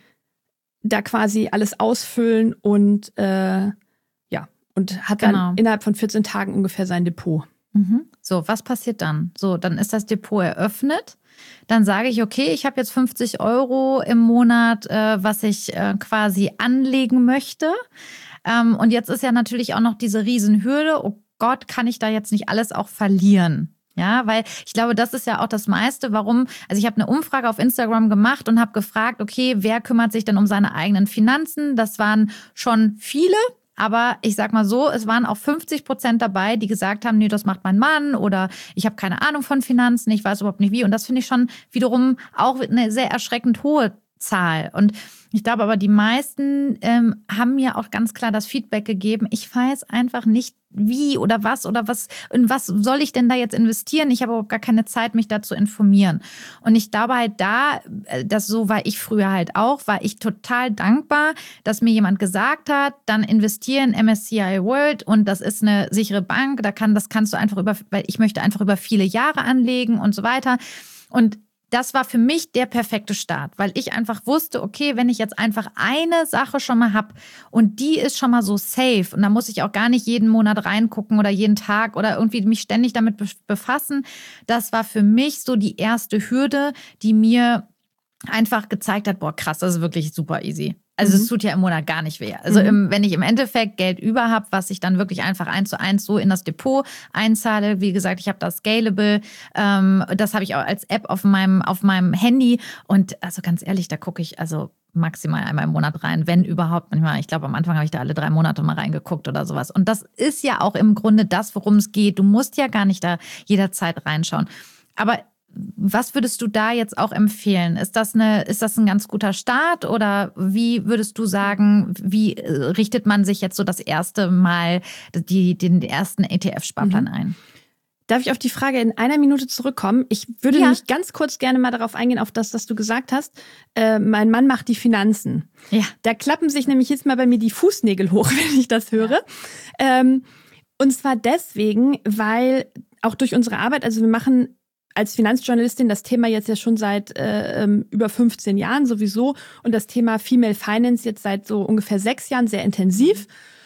da quasi alles ausfüllen und äh, ja, und hat dann genau. innerhalb von vierzehn Tagen ungefähr sein Depot. Mhm. So, was passiert dann? So, dann ist das Depot eröffnet. Dann sage ich, okay, ich habe jetzt fünfzig Euro im Monat, äh, was ich äh, quasi anlegen möchte. Ähm, und jetzt ist ja natürlich auch noch diese Riesenhürde, oh Gott, kann ich da jetzt nicht alles auch verlieren? Ja, weil ich glaube, das ist ja auch das meiste, warum, also ich habe eine Umfrage auf Instagram gemacht und habe gefragt, okay, wer kümmert sich denn um seine eigenen Finanzen? Das waren schon viele, aber ich sag mal so, es waren auch fünfzig Prozent dabei, die gesagt haben, nee, das macht mein Mann oder ich habe keine Ahnung von Finanzen, ich weiß überhaupt nicht wie. Und das finde ich schon wiederum auch eine sehr erschreckend hohe Zahl. Und ich glaube aber, die meisten ähm, haben mir auch ganz klar das Feedback gegeben, ich weiß einfach nicht, wie oder was oder was, in was soll ich denn da jetzt investieren? Ich habe überhaupt gar keine Zeit, mich da zu informieren. Und ich glaube halt da, das so war ich früher halt auch, war ich total dankbar, dass mir jemand gesagt hat, dann investieren M S C I World und das ist eine sichere Bank, da kann, das kannst du einfach über, weil ich möchte einfach über viele Jahre anlegen und so weiter. Und das war für mich der perfekte Start, weil ich einfach wusste, okay, wenn ich jetzt einfach eine Sache schon mal habe und die ist schon mal so safe und da muss ich auch gar nicht jeden Monat reingucken oder jeden Tag oder irgendwie mich ständig damit befassen, das war für mich so die erste Hürde, die mir einfach gezeigt hat, boah krass, das ist wirklich super easy. Also es mhm. tut ja im Monat gar nicht weh. Also mhm. im, wenn ich im Endeffekt Geld über habe, was ich dann wirklich einfach eins zu eins so in das Depot einzahle. Wie gesagt, ich habe das Scalable. Ähm, das habe ich auch als App auf meinem, auf meinem Handy. Und also ganz ehrlich, da gucke ich also maximal einmal im Monat rein, wenn überhaupt. Manchmal, ich glaube, am Anfang habe ich da alle drei Monate mal reingeguckt oder sowas. Und das ist ja auch im Grunde das, worum es geht. Du musst ja gar nicht da jederzeit reinschauen. Aber was würdest du da jetzt auch empfehlen? Ist das eine, ist das ein ganz guter Start oder wie würdest du sagen, wie richtet man sich jetzt so das erste Mal die, den ersten E T F-Sparplan mhm. ein? Darf ich auf die Frage in einer Minute zurückkommen? Ich würde ja. nämlich ganz kurz gerne mal darauf eingehen, auf das, was du gesagt hast. Äh, mein Mann macht die Finanzen. Ja. Da klappen sich nämlich jetzt mal bei mir die Fußnägel hoch, wenn ich das höre. Ja. Ähm, und zwar deswegen, weil auch durch unsere Arbeit, also wir machen als Finanzjournalistin das Thema jetzt ja schon seit äh, über fünfzehn Jahren sowieso und das Thema Female Finance jetzt seit so ungefähr sechs Jahren sehr intensiv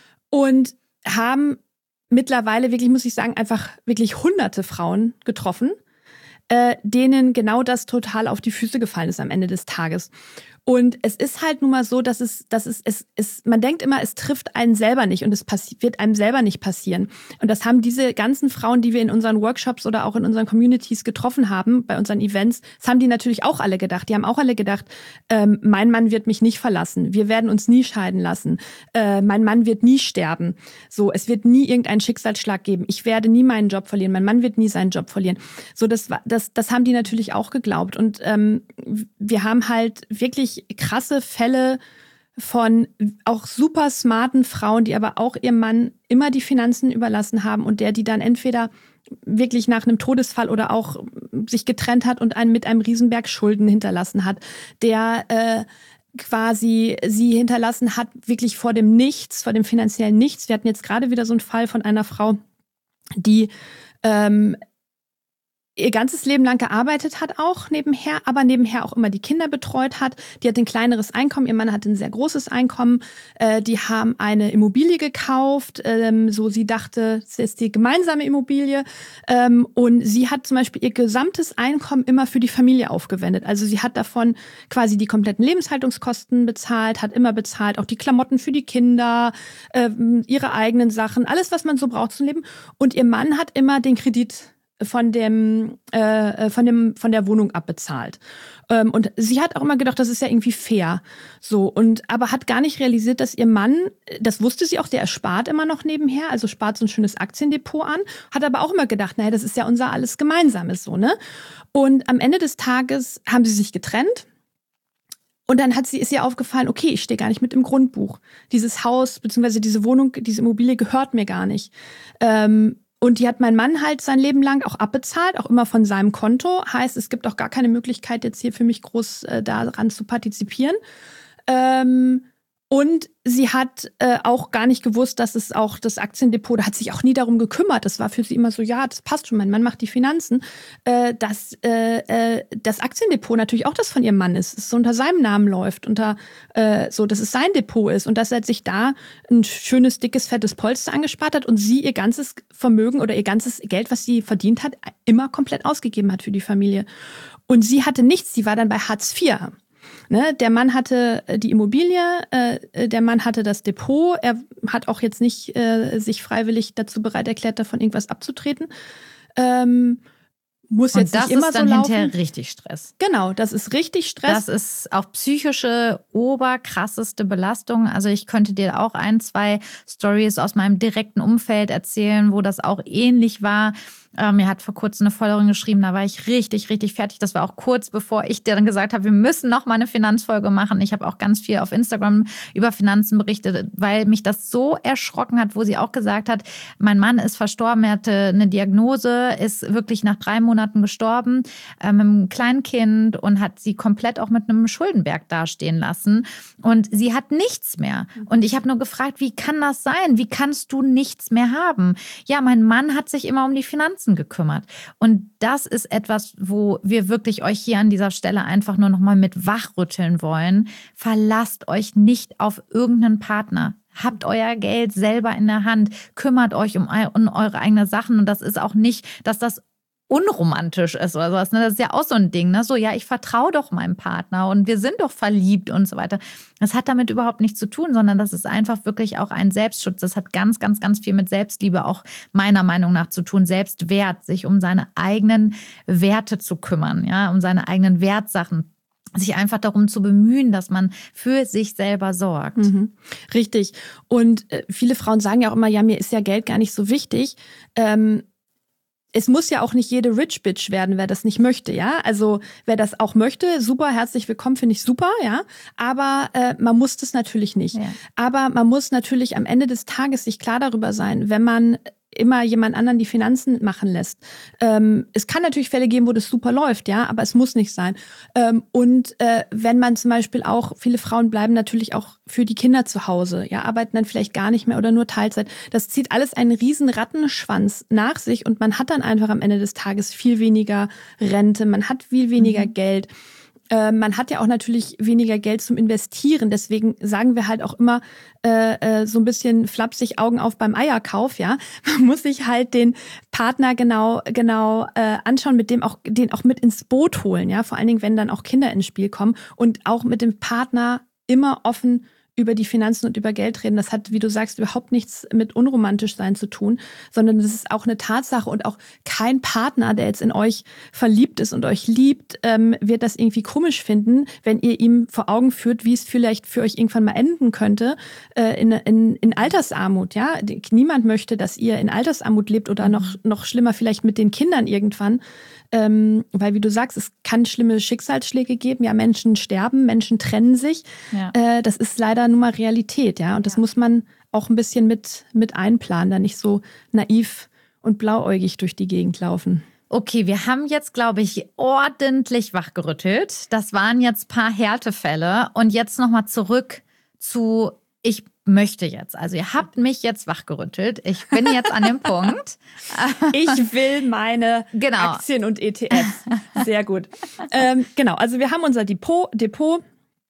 und haben mittlerweile wirklich, muss ich sagen, einfach wirklich hunderte Frauen getroffen, äh, denen genau das total auf die Füße gefallen ist am Ende des Tages. Und es ist halt nun mal so, dass es, dass es, es, es, man denkt immer, es trifft einen selber nicht und es passi- wird einem selber nicht passieren. Und das haben diese ganzen Frauen, die wir in unseren Workshops oder auch in unseren Communities getroffen haben, bei unseren Events, das haben die natürlich auch alle gedacht. Die haben auch alle gedacht, ähm, mein Mann wird mich nicht verlassen, wir werden uns nie scheiden lassen, äh, mein Mann wird nie sterben. So, es wird nie irgendeinen Schicksalsschlag geben. Ich werde nie meinen Job verlieren, mein Mann wird nie seinen Job verlieren. So, das war, das, das haben die natürlich auch geglaubt. Und ähm, wir haben halt wirklich krasse Fälle von auch super smarten Frauen, die aber auch ihrem Mann immer die Finanzen überlassen haben und der die dann entweder wirklich nach einem Todesfall oder auch sich getrennt hat und einen mit einem Riesenberg Schulden hinterlassen hat, der äh, quasi sie hinterlassen hat, wirklich vor dem Nichts, vor dem finanziellen Nichts. Wir hatten jetzt gerade wieder so einen Fall von einer Frau, die ähm, ihr ganzes Leben lang gearbeitet hat auch nebenher, aber nebenher auch immer die Kinder betreut hat. Die hat ein kleineres Einkommen, ihr Mann hat ein sehr großes Einkommen. Äh, die haben eine Immobilie gekauft, ähm, so sie dachte, es ist die gemeinsame Immobilie. Ähm, und sie hat zum Beispiel ihr gesamtes Einkommen immer für die Familie aufgewendet. Also sie hat davon quasi die kompletten Lebenshaltungskosten bezahlt, hat immer bezahlt, auch die Klamotten für die Kinder, äh, ihre eigenen Sachen, alles, was man so braucht zum Leben. Und ihr Mann hat immer den Kredit von dem äh, von dem von der Wohnung abbezahlt. Ähm, und sie hat auch immer gedacht, das ist ja irgendwie fair. So, und aber hat gar nicht realisiert, dass ihr Mann, das wusste sie auch, der spart immer noch nebenher, also spart so ein schönes Aktiendepot an, hat aber auch immer gedacht, naja, das ist ja unser alles Gemeinsames so, ne? Und am Ende des Tages haben sie sich getrennt. Und dann hat sie, ist ihr aufgefallen, okay, ich stehe gar nicht mit im Grundbuch. Dieses Haus beziehungsweise diese Wohnung, diese Immobilie gehört mir gar nicht. Ähm, Und die hat mein Mann halt sein Leben lang auch abbezahlt, auch immer von seinem Konto. Heißt, es gibt auch gar keine Möglichkeit, jetzt hier für mich groß äh, daran zu partizipieren. Ähm, und sie hat äh, auch gar nicht gewusst, dass es auch das Aktiendepot, da hat sich auch nie darum gekümmert. Das war für sie immer so, ja, das passt schon, mein Mann macht die Finanzen. Äh, dass äh, äh, das Aktiendepot natürlich auch das von ihrem Mann ist, es so unter seinem Namen läuft, unter äh, so, dass es sein Depot ist und dass er sich da ein schönes, dickes, fettes Polster angespart hat und sie ihr ganzes Vermögen oder ihr ganzes Geld, was sie verdient hat, immer komplett ausgegeben hat für die Familie. Und sie hatte nichts, sie war dann bei Hartz vier. Ne, der Mann hatte die Immobilie, äh, der Mann hatte das Depot. Er hat auch jetzt nicht äh, sich freiwillig dazu bereit erklärt, davon irgendwas abzutreten. Ähm, muss und jetzt nicht immer so laufen. Das ist dann hinterher richtig Stress. Genau, das ist richtig Stress. Das ist auch psychische, oberkrasseste Belastung. Also ich könnte dir auch ein, zwei Stories aus meinem direkten Umfeld erzählen, wo das auch ähnlich war. Ähm, mir hat vor kurzem eine Followerin geschrieben, da war ich richtig, richtig fertig. Das war auch kurz bevor ich dir dann gesagt habe, wir müssen noch mal eine Finanzfolge machen. Ich habe auch ganz viel auf Instagram über Finanzen berichtet, weil mich das so erschrocken hat, wo sie auch gesagt hat, mein Mann ist verstorben, er hatte eine Diagnose, ist wirklich nach drei Monaten gestorben, äh, mit einem kleinen Kind und hat sie komplett auch mit einem Schuldenberg dastehen lassen. Und sie hat nichts mehr. Und ich habe nur gefragt, wie kann das sein? Wie kannst du nichts mehr haben? Ja, mein Mann hat sich immer um die Finanzen gekümmert. Und das ist etwas, wo wir wirklich euch hier an dieser Stelle einfach nur noch mal mit wachrütteln wollen. Verlasst euch nicht auf irgendeinen Partner. Habt euer Geld selber in der Hand. Kümmert euch um, um eure eigenen Sachen. Und das ist auch nicht, dass das unromantisch ist oder sowas. Das ist ja auch so ein Ding. Ne? So, ja, ich vertraue doch meinem Partner und wir sind doch verliebt und so weiter. Das hat damit überhaupt nichts zu tun, sondern das ist einfach wirklich auch ein Selbstschutz. Das hat ganz, ganz, ganz viel mit Selbstliebe auch meiner Meinung nach zu tun. Selbstwert, sich um seine eigenen Werte zu kümmern, ja, um seine eigenen Wertsachen. Sich einfach darum zu bemühen, dass man für sich selber sorgt. Mhm. Richtig. Und äh, viele Frauen sagen ja auch immer, ja, mir ist ja Geld gar nicht so wichtig. Ähm, Es muss ja auch nicht jede Rich Bitch werden, wer das nicht möchte, ja. Also wer das auch möchte, super, herzlich willkommen, finde ich super, ja. Aber äh, man muss das natürlich nicht. Ja. Aber man muss natürlich am Ende des Tages sich klar darüber sein, wenn man immer jemand anderen die Finanzen machen lässt. Ähm, es kann natürlich Fälle geben, wo das super läuft, ja, aber es muss nicht sein. Ähm, und äh, wenn man zum Beispiel auch, viele Frauen bleiben natürlich auch für die Kinder zu Hause, ja, arbeiten dann vielleicht gar nicht mehr oder nur Teilzeit. Das zieht alles einen riesen Rattenschwanz nach sich und man hat dann einfach am Ende des Tages viel weniger Rente, man hat viel weniger mhm. Geld. Äh, man hat ja auch natürlich weniger Geld zum Investieren. Deswegen sagen wir halt auch immer äh, äh, so ein bisschen flapsig Augen auf beim Eierkauf. Ja, man muss sich halt den Partner genau genau äh, anschauen, mit dem auch den auch mit ins Boot holen. Ja, vor allen Dingen, wenn dann auch Kinder ins Spiel kommen und auch mit dem Partner immer offen über die Finanzen und über Geld reden. Das hat, wie du sagst, überhaupt nichts mit unromantisch sein zu tun, sondern das ist auch eine Tatsache und auch kein Partner, der jetzt in euch verliebt ist und euch liebt, ähm, wird das irgendwie komisch finden, wenn ihr ihm vor Augen führt, wie es vielleicht für euch irgendwann mal enden könnte, äh, in, in, in Altersarmut. Ja, niemand möchte, dass ihr in Altersarmut lebt oder noch, noch schlimmer vielleicht mit den Kindern irgendwann. Ähm, weil, wie du sagst, es kann schlimme Schicksalsschläge geben. Ja, Menschen sterben, Menschen trennen sich. Ja. Äh, das ist leider nun mal Realität, ja. Und das ja. muss man auch ein bisschen mit, mit einplanen, da nicht so naiv und blauäugig durch die Gegend laufen. Okay, wir haben jetzt, glaube ich, ordentlich wachgerüttelt. Das waren jetzt ein paar Härtefälle. Und jetzt nochmal zurück zu, ich möchte jetzt. Also ihr habt mich jetzt wachgerüttelt. Ich bin jetzt an dem Punkt. Ich will meine genau. Aktien und E T Fs. Sehr gut. Ähm, genau, also wir haben unser Depot, Depot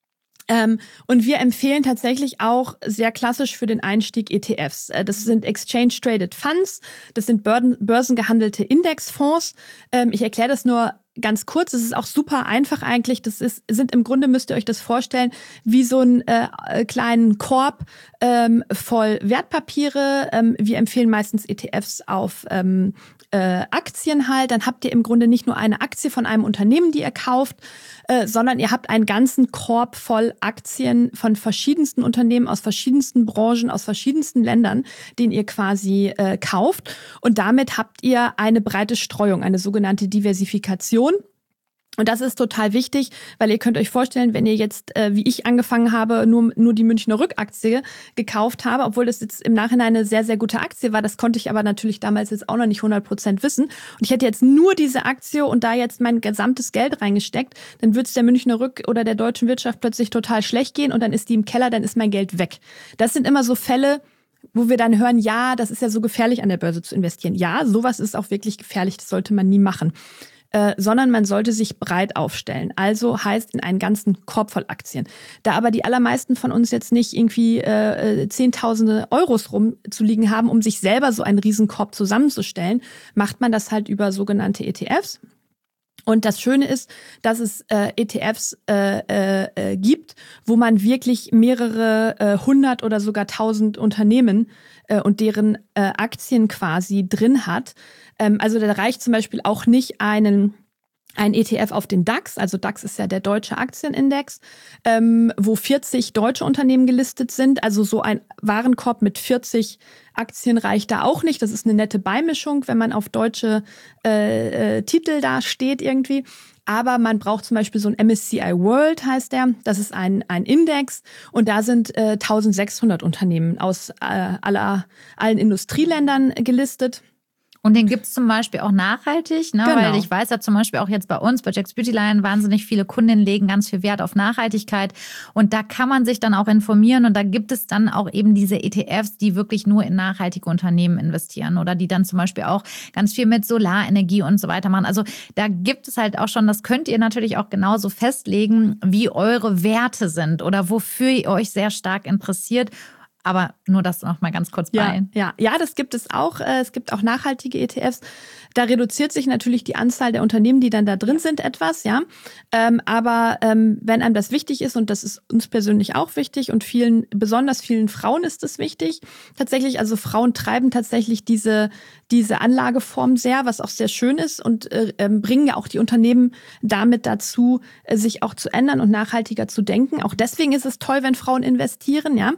ähm, und wir empfehlen tatsächlich auch sehr klassisch für den Einstieg E T Fs. Das sind Exchange Traded Funds, das sind börsengehandelte Indexfonds. Ähm, ich erkläre das nur ganz kurz, es ist auch super einfach eigentlich. Das ist, sind im Grunde, müsst ihr euch das vorstellen, wie so einen äh, kleinen Korb ähm, voll Wertpapiere. Ähm, wir empfehlen meistens E T Fs auf ähm, äh, Aktien halt. Dann habt ihr im Grunde nicht nur eine Aktie von einem Unternehmen, die ihr kauft, äh, sondern ihr habt einen ganzen Korb voll Aktien von verschiedensten Unternehmen aus verschiedensten Branchen, aus verschiedensten Ländern, den ihr quasi äh, kauft. Und damit habt ihr eine breite Streuung, eine sogenannte Diversifikation. Und das ist total wichtig, weil ihr könnt euch vorstellen, wenn ihr jetzt, äh, wie ich angefangen habe, nur nur die Münchner Rück-Aktie gekauft habe, obwohl das jetzt im Nachhinein eine sehr, sehr gute Aktie war, das konnte ich aber natürlich damals jetzt auch noch nicht hundert Prozent wissen. Und ich hätte jetzt nur diese Aktie und da jetzt mein gesamtes Geld reingesteckt, dann würde es der Münchner Rück oder der deutschen Wirtschaft plötzlich total schlecht gehen und dann ist die im Keller, dann ist mein Geld weg. Das sind immer so Fälle, wo wir dann hören, ja, das ist ja so gefährlich, an der Börse zu investieren. Ja, sowas ist auch wirklich gefährlich, das sollte man nie machen. Äh, sondern man sollte sich breit aufstellen. Also heißt in einen ganzen Korb voll Aktien. Da aber die allermeisten von uns jetzt nicht irgendwie äh, Zehntausende Euros rumzuliegen haben, um sich selber so einen Riesenkorb zusammenzustellen, macht man das halt über sogenannte E T Fs. Und das Schöne ist, dass es äh, E T Fs äh, äh, gibt, wo man wirklich mehrere äh, hundert oder sogar tausend Unternehmen äh, und deren äh, Aktien quasi drin hat. Ähm, also da reicht zum Beispiel auch nicht einen ein E T F auf den DAX, also DAX ist ja der deutsche Aktienindex, ähm, wo vierzig deutsche Unternehmen gelistet sind. Also so ein Warenkorb mit vierzig Aktien reicht da auch nicht. Das ist eine nette Beimischung, wenn man auf deutsche äh, äh, Titel da steht irgendwie. Aber man braucht zum Beispiel so ein M S C I World, heißt der. Das ist ein ein Index und da sind äh, eintausendsechshundert Unternehmen aus äh, aller allen Industrieländern gelistet. Und den gibt's zum Beispiel auch nachhaltig, ne? Genau. Weil ich weiß ja zum Beispiel auch jetzt bei uns, bei Jack's Beauty Line, wahnsinnig viele Kundinnen legen ganz viel Wert auf Nachhaltigkeit. Und da kann man sich dann auch informieren und da gibt es dann auch eben diese E T Fs, die wirklich nur in nachhaltige Unternehmen investieren oder die dann zum Beispiel auch ganz viel mit Solarenergie und so weiter machen. Also da gibt es halt auch schon, das könnt ihr natürlich auch genauso festlegen, wie eure Werte sind oder wofür ihr euch sehr stark interessiert. Aber nur das noch mal ganz kurz bei. Ja, ja, ja, das gibt es auch. Es gibt auch nachhaltige E T Fs. Da reduziert sich natürlich die Anzahl der Unternehmen, die dann da drin sind, etwas, ja. Ähm, aber ähm, wenn einem das wichtig ist, und das ist uns persönlich auch wichtig und vielen, besonders vielen Frauen ist es wichtig, tatsächlich, also Frauen treiben tatsächlich diese diese Anlageform sehr, was auch sehr schön ist und äh, bringen ja auch die Unternehmen damit dazu, äh, sich auch zu ändern und nachhaltiger zu denken. Auch deswegen ist es toll, wenn Frauen investieren, ja.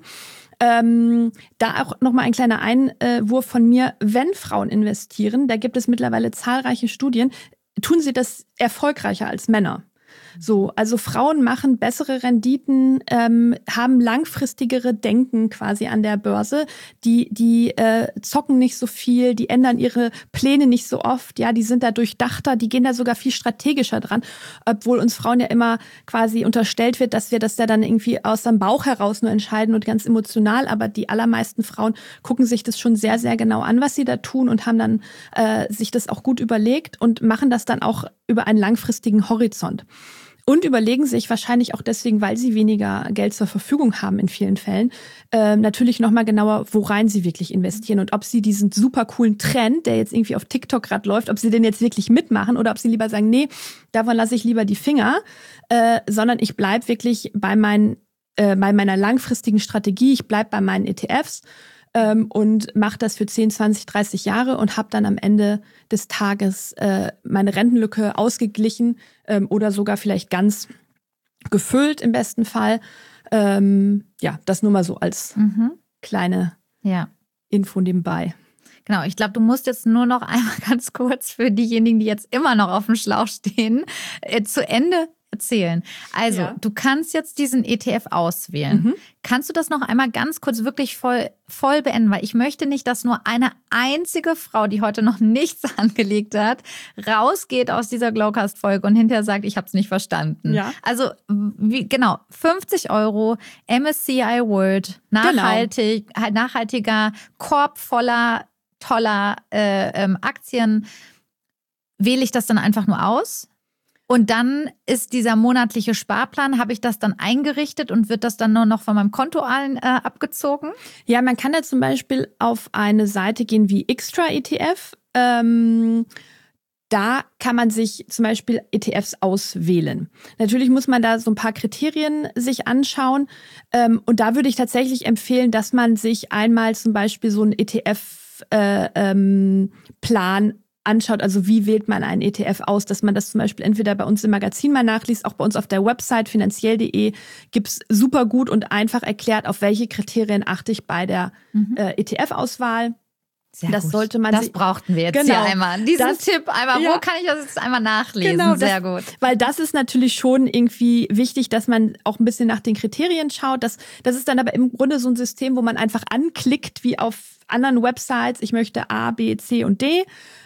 Ähm, da auch nochmal ein kleiner Einwurf von mir. Wenn Frauen investieren, da gibt es mittlerweile zahlreiche Studien, tun sie das erfolgreicher als Männer. So, also Frauen machen bessere Renditen, ähm, haben langfristigere Denken quasi an der Börse. Die die äh, zocken nicht so viel, die ändern ihre Pläne nicht so oft. Ja, die sind da durchdachter, die gehen da sogar viel strategischer dran, obwohl uns Frauen ja immer quasi unterstellt wird, dass wir das ja dann irgendwie aus dem Bauch heraus nur entscheiden und ganz emotional. Aber die allermeisten Frauen gucken sich das schon sehr, sehr genau an, was sie da tun und haben dann äh, sich das auch gut überlegt und machen das dann auch über einen langfristigen Horizont. und überlegen sich wahrscheinlich auch deswegen, weil sie weniger Geld zur Verfügung haben in vielen Fällen, äh, natürlich nochmal genauer, worein sie wirklich investieren und ob sie diesen super coolen Trend, der jetzt irgendwie auf TikTok gerade läuft, ob sie den jetzt wirklich mitmachen oder ob sie lieber sagen, nee, davon lasse ich lieber die Finger, äh, sondern ich bleib wirklich bei, mein, äh, bei meiner langfristigen Strategie, ich bleib bei meinen E T Fs ähm, und mache das für zehn, zwanzig, dreißig Jahre und habe dann am Ende des Tages äh, meine Rentenlücke ausgeglichen ähm, oder sogar vielleicht ganz gefüllt im besten Fall. Ähm, ja, das nur mal so als mhm. kleine ja. Info nebenbei. Genau, ich glaube, du musst jetzt nur noch einmal ganz kurz für diejenigen, die jetzt immer noch auf dem Schlauch stehen, äh, zu Ende erzählen. Also, ja. du kannst jetzt diesen E T F auswählen. Mhm. Kannst du das noch einmal ganz kurz wirklich voll, voll beenden? Weil ich möchte nicht, dass nur eine einzige Frau, die heute noch nichts angelegt hat, rausgeht aus dieser Glowcast-Folge und hinterher sagt, ich habe es nicht verstanden. Ja. Also, wie, genau, fünfzig Euro, M S C I World, nachhaltig, genau. nachhaltiger Korb voller toller äh, ähm, Aktien. Wähle ich das dann einfach nur aus? Und dann ist dieser monatliche Sparplan, habe ich das dann eingerichtet und wird das dann nur noch von meinem Konto allen äh, abgezogen? Ja, man kann da zum Beispiel auf eine Seite gehen wie Extra E T F. Ähm, da kann man sich zum Beispiel E T Fs auswählen. Natürlich muss man da so ein paar Kriterien sich anschauen. Ähm, und da würde ich tatsächlich empfehlen, dass man sich einmal zum Beispiel so einen E T F-Plan äh, ähm, anschaut, also wie wählt man einen E T F aus, dass man das zum Beispiel entweder bei uns im Magazin mal nachliest, auch bei uns auf der Website finanziell punkt de gibt's super gut und einfach erklärt, auf welche Kriterien achte ich bei der mhm. äh, E T F-Auswahl. Sehr das gut. sollte man Das sich, brauchten wir jetzt genau, hier einmal. Diesen das, Tipp einmal, ja, wo kann ich das jetzt einmal nachlesen? Genau, Sehr das, gut. Weil das ist natürlich schon irgendwie wichtig, dass man auch ein bisschen nach den Kriterien schaut. Das, das ist dann aber im Grunde so ein System, wo man einfach anklickt, wie auf anderen Websites. Ich möchte A, B, C und D.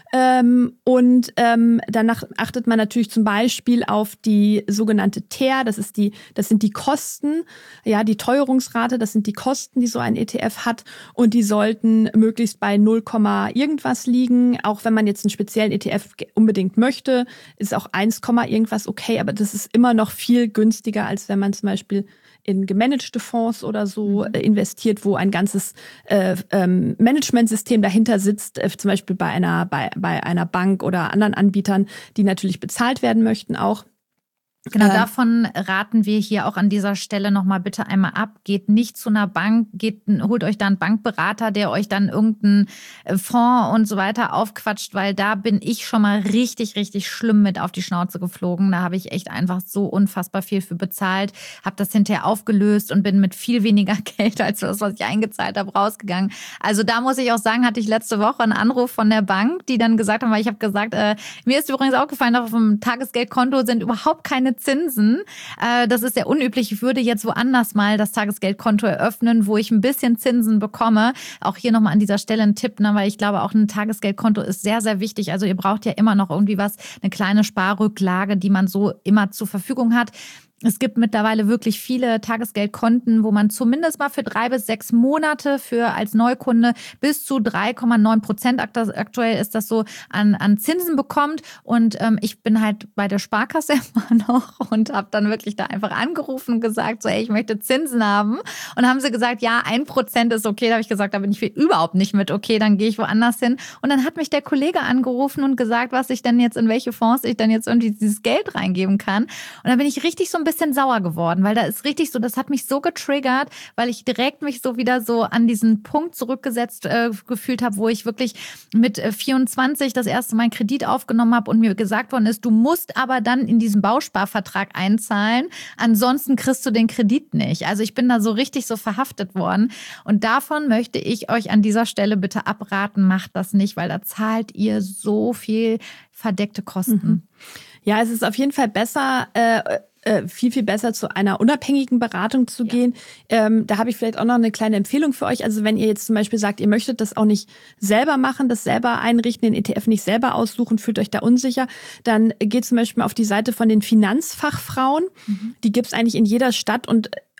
Ähm, und ähm, danach achtet man natürlich zum Beispiel auf die sogenannte T E R, das ist die, das sind die Kosten, ja, die Teuerungsrate, das sind die Kosten, die so ein E T F hat und die sollten möglichst bei null, irgendwas liegen. Auch wenn man jetzt einen speziellen E T F unbedingt möchte, ist auch eins, irgendwas okay, aber das ist immer noch viel günstiger, als wenn man zum Beispiel in gemanagte Fonds oder so mhm. investiert, wo ein ganzes äh, ähm, Managementsystem dahinter sitzt, äh, zum Beispiel bei einer bei bei einer Bank oder anderen Anbietern, die natürlich bezahlt werden möchten auch. Genau, ähm, davon raten wir hier auch an dieser Stelle nochmal bitte einmal ab. Geht nicht zu einer Bank, geht, holt euch da einen Bankberater, der euch dann irgendeinen Fonds und so weiter aufquatscht, weil da bin ich schon mal richtig, richtig schlimm mit auf die Schnauze geflogen. Da habe ich echt einfach so unfassbar viel für bezahlt, habe das hinterher aufgelöst und bin mit viel weniger Geld als das, was ich eingezahlt habe, rausgegangen. Also da muss ich auch sagen, hatte ich letzte Woche einen Anruf von der Bank, die dann gesagt haben, weil ich habe gesagt, äh, mir ist übrigens auch gefallen, auf dem Tagesgeldkonto sind überhaupt keine Zinsen. Äh, das ist sehr unüblich. Ich würde jetzt woanders mal das Tagesgeldkonto eröffnen, wo ich ein bisschen Zinsen bekomme. Auch hier nochmal an dieser Stelle ein Tipp, ne, weil ich glaube, auch ein Tagesgeldkonto ist sehr, sehr wichtig. Also ihr braucht ja immer noch irgendwie was, eine kleine Sparrücklage, die man so immer zur Verfügung hat. Es gibt mittlerweile wirklich viele Tagesgeldkonten, wo man zumindest mal für drei bis sechs Monate für als Neukunde bis zu drei Komma neun Prozent aktuell ist das so an, an Zinsen bekommt. Und ähm, ich bin halt bei der Sparkasse immer noch und habe dann wirklich da einfach angerufen und gesagt, so, ey, ich möchte Zinsen haben. Und haben sie gesagt, ja, ein Prozent ist okay. Da habe ich gesagt, da bin ich überhaupt nicht mit okay, dann gehe ich woanders hin. Und dann hat mich der Kollege angerufen und gesagt, was ich denn jetzt, in welche Fonds ich dann jetzt irgendwie dieses Geld reingeben kann. Und dann bin ich richtig so ein bisschen bisschen sauer geworden, weil da ist richtig so, das hat mich so getriggert, weil ich direkt mich so wieder so an diesen Punkt zurückgesetzt äh, gefühlt habe, wo ich wirklich mit äh, vierundzwanzig das erste Mal einen Kredit aufgenommen habe und mir gesagt worden ist, du musst aber dann in diesen Bausparvertrag einzahlen, ansonsten kriegst du den Kredit nicht. Also ich bin da so richtig so verhaftet worden und davon möchte ich euch an dieser Stelle bitte abraten, macht das nicht, weil da zahlt ihr so viel verdeckte Kosten. Mhm. Ja, es ist auf jeden Fall besser, äh, viel, viel besser zu einer unabhängigen Beratung zu gehen. Ja. Ähm, da habe ich vielleicht auch noch eine kleine Empfehlung für euch. Also wenn ihr jetzt zum Beispiel sagt, ihr möchtet das auch nicht selber machen, das selber einrichten, den E T F nicht selber aussuchen, fühlt euch da unsicher, dann geht zum Beispiel auf die Seite von den Finanzfachfrauen. Mhm. Die gibt's eigentlich in jeder Stadt und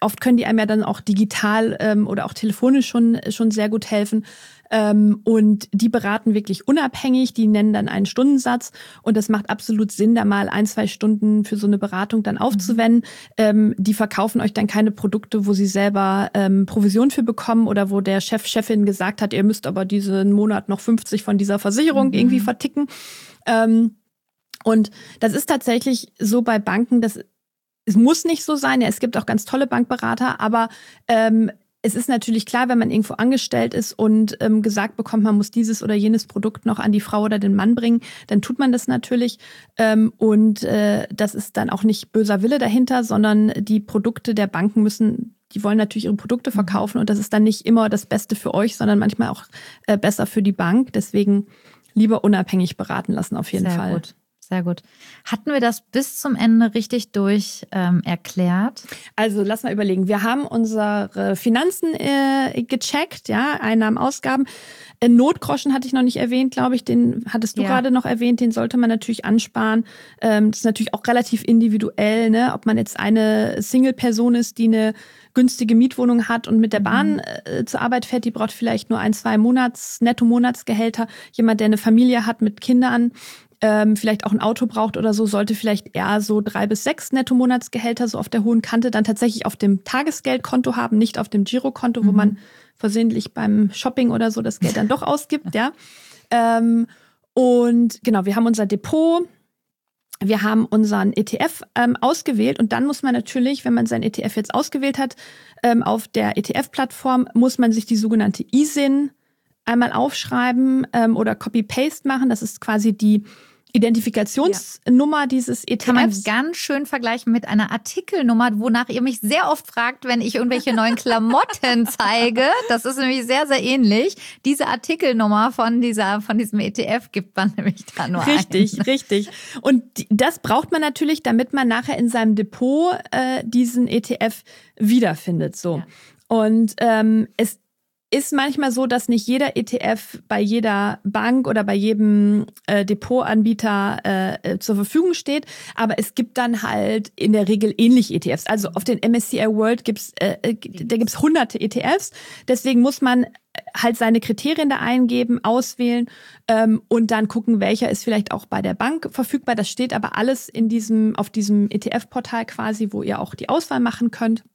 oft können die einem ja dann auch digital ähm, oder auch telefonisch schon, schon sehr gut helfen. Ähm, und die beraten wirklich unabhängig, die nennen dann einen Stundensatz und das macht absolut Sinn, da mal ein, zwei Stunden für so eine Beratung dann aufzuwenden. Mhm. Ähm, die verkaufen euch dann keine Produkte, wo sie selber ähm, Provision für bekommen oder wo der Chef, Chefin gesagt hat, ihr müsst aber diesen Monat noch fünfzig von dieser Versicherung mhm. irgendwie verticken. Ähm, und das ist tatsächlich so bei Banken, dass es muss nicht so sein, ja, es gibt auch ganz tolle Bankberater, aber ähm, es ist natürlich klar, wenn man irgendwo angestellt ist und ähm, gesagt bekommt, man muss dieses oder jenes Produkt noch an die Frau oder den Mann bringen, dann tut man das natürlich. Ähm, und äh, das ist dann auch nicht böser Wille dahinter, sondern die Produkte der Banken müssen, die wollen natürlich ihre Produkte verkaufen und das ist dann nicht immer das Beste für euch, sondern manchmal auch äh, besser für die Bank. Deswegen lieber unabhängig beraten lassen auf jeden Sehr Fall. Gut. Sehr gut. Hatten wir das bis zum Ende richtig durch ähm, erklärt? Also lass mal überlegen. Wir haben unsere Finanzen äh, gecheckt, ja, Einnahmen, Ausgaben. Äh, Notgroschen hatte ich noch nicht erwähnt, glaube ich. Den hattest du ja. gerade noch erwähnt. Den sollte man natürlich ansparen. Ähm, das ist natürlich auch relativ individuell, ne? Ob man jetzt eine Single-Person ist, die eine günstige Mietwohnung hat und mit der Bahn äh, zur Arbeit fährt, die braucht vielleicht nur ein, zwei Monats, Netto-Monatsgehälter. Jemand, der eine Familie hat mit Kindern, ähm, vielleicht auch ein Auto braucht oder so, sollte vielleicht eher so drei bis sechs Netto-Monatsgehälter so auf der hohen Kante dann tatsächlich auf dem Tagesgeldkonto haben, nicht auf dem Girokonto, mhm. wo man versehentlich beim Shopping oder so das Geld dann doch ausgibt, ja. Ähm, und genau, wir haben unser Depot. Wir haben unseren E T F ähm, ausgewählt und dann muss man natürlich, wenn man sein E T F jetzt ausgewählt hat, ähm, auf der E T F-Plattform muss man sich die sogenannte I S I N einmal aufschreiben ähm, oder Copy-Paste machen. Das ist quasi die Identifikationsnummer ja. dieses E T Fs. Kann man ganz schön vergleichen mit einer Artikelnummer, wonach ihr mich sehr oft fragt, wenn ich irgendwelche neuen Klamotten zeige. Das ist nämlich sehr, sehr ähnlich. Diese Artikelnummer von dieser, von diesem E T F gibt man nämlich da nur Richtig, ein. richtig. Und das braucht man natürlich, damit man nachher in seinem Depot äh, diesen E T F wiederfindet. So. Ja. Und ähm, es ist manchmal so, dass nicht jeder E T F bei jeder Bank oder bei jedem äh, Depotanbieter äh, zur Verfügung steht, aber es gibt dann halt in der Regel ähnliche E T Fs. Also auf den M S C I World gibt's äh, da gibt's hunderte E T Fs, deswegen muss man halt seine Kriterien da eingeben, auswählen ähm, und dann gucken, welcher ist vielleicht auch bei der Bank verfügbar. Das steht aber alles in diesem auf diesem E T F-Portal quasi, wo ihr auch die Auswahl machen könnt.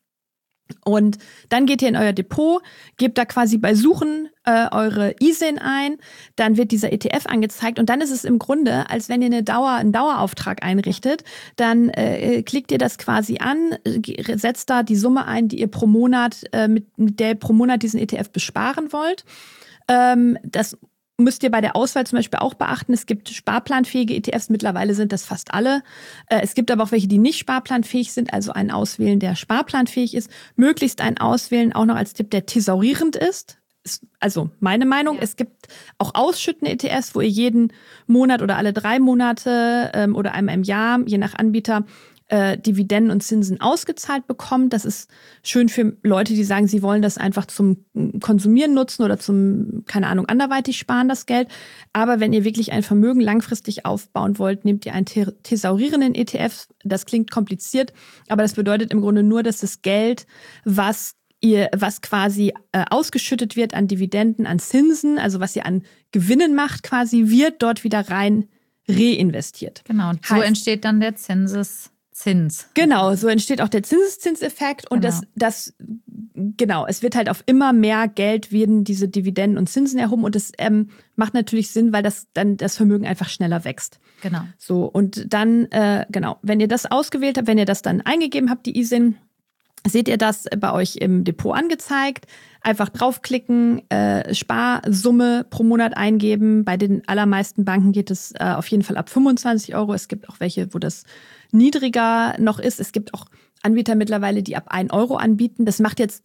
Und dann geht ihr in euer Depot, gebt da quasi bei Suchen äh, eure I S I N ein, dann wird dieser E T F angezeigt und dann ist es im Grunde, als wenn ihr eine Dauer, einen Dauerauftrag einrichtet, dann äh, klickt ihr das quasi an, setzt da die Summe ein, die ihr pro Monat, äh, mit, mit der ihr pro Monat diesen E T F besparen wollt. Ähm, das müsst ihr bei der Auswahl zum Beispiel auch beachten. Es gibt sparplanfähige E T Fs, mittlerweile sind das fast alle. Es gibt aber auch welche, die nicht sparplanfähig sind, also einen auswählen, der sparplanfähig ist. Möglichst einen auswählen, auch noch als Tipp, der thesaurierend ist. Ist also meine Meinung. Ja. Es gibt auch ausschüttende E T Fs, wo ihr jeden Monat oder alle drei Monate ähm, oder einmal im Jahr, je nach Anbieter, Äh, Dividenden und Zinsen ausgezahlt bekommt. Das ist schön für Leute, die sagen, sie wollen das einfach zum Konsumieren nutzen oder zum, keine Ahnung, anderweitig sparen, das Geld. Aber wenn ihr wirklich ein Vermögen langfristig aufbauen wollt, nehmt ihr einen thesaurierenden E T F. Das klingt kompliziert, aber das bedeutet im Grunde nur, dass das Geld, was ihr, was quasi äh, ausgeschüttet wird an Dividenden, an Zinsen, also was ihr an Gewinnen macht quasi, wird dort wieder rein reinvestiert. Genau, und so heißt, entsteht dann der Zinses Zins. Genau, so entsteht auch der Zinseszinseffekt und genau. das, das, genau, es wird halt auf immer mehr Geld werden diese Dividenden und Zinsen erhoben und das ähm, macht natürlich Sinn, weil das dann das Vermögen einfach schneller wächst. Genau. So, und dann, äh, genau, wenn ihr das ausgewählt habt, wenn ihr das dann eingegeben habt, die I S I N, seht ihr das bei euch im Depot angezeigt. Einfach draufklicken, äh, Sparsumme pro Monat eingeben. Bei den allermeisten Banken geht es äh, auf jeden Fall ab fünfundzwanzig Euro. Es gibt auch welche, wo das niedriger noch ist. Es gibt auch Anbieter mittlerweile, die ab ein Euro anbieten. Das macht jetzt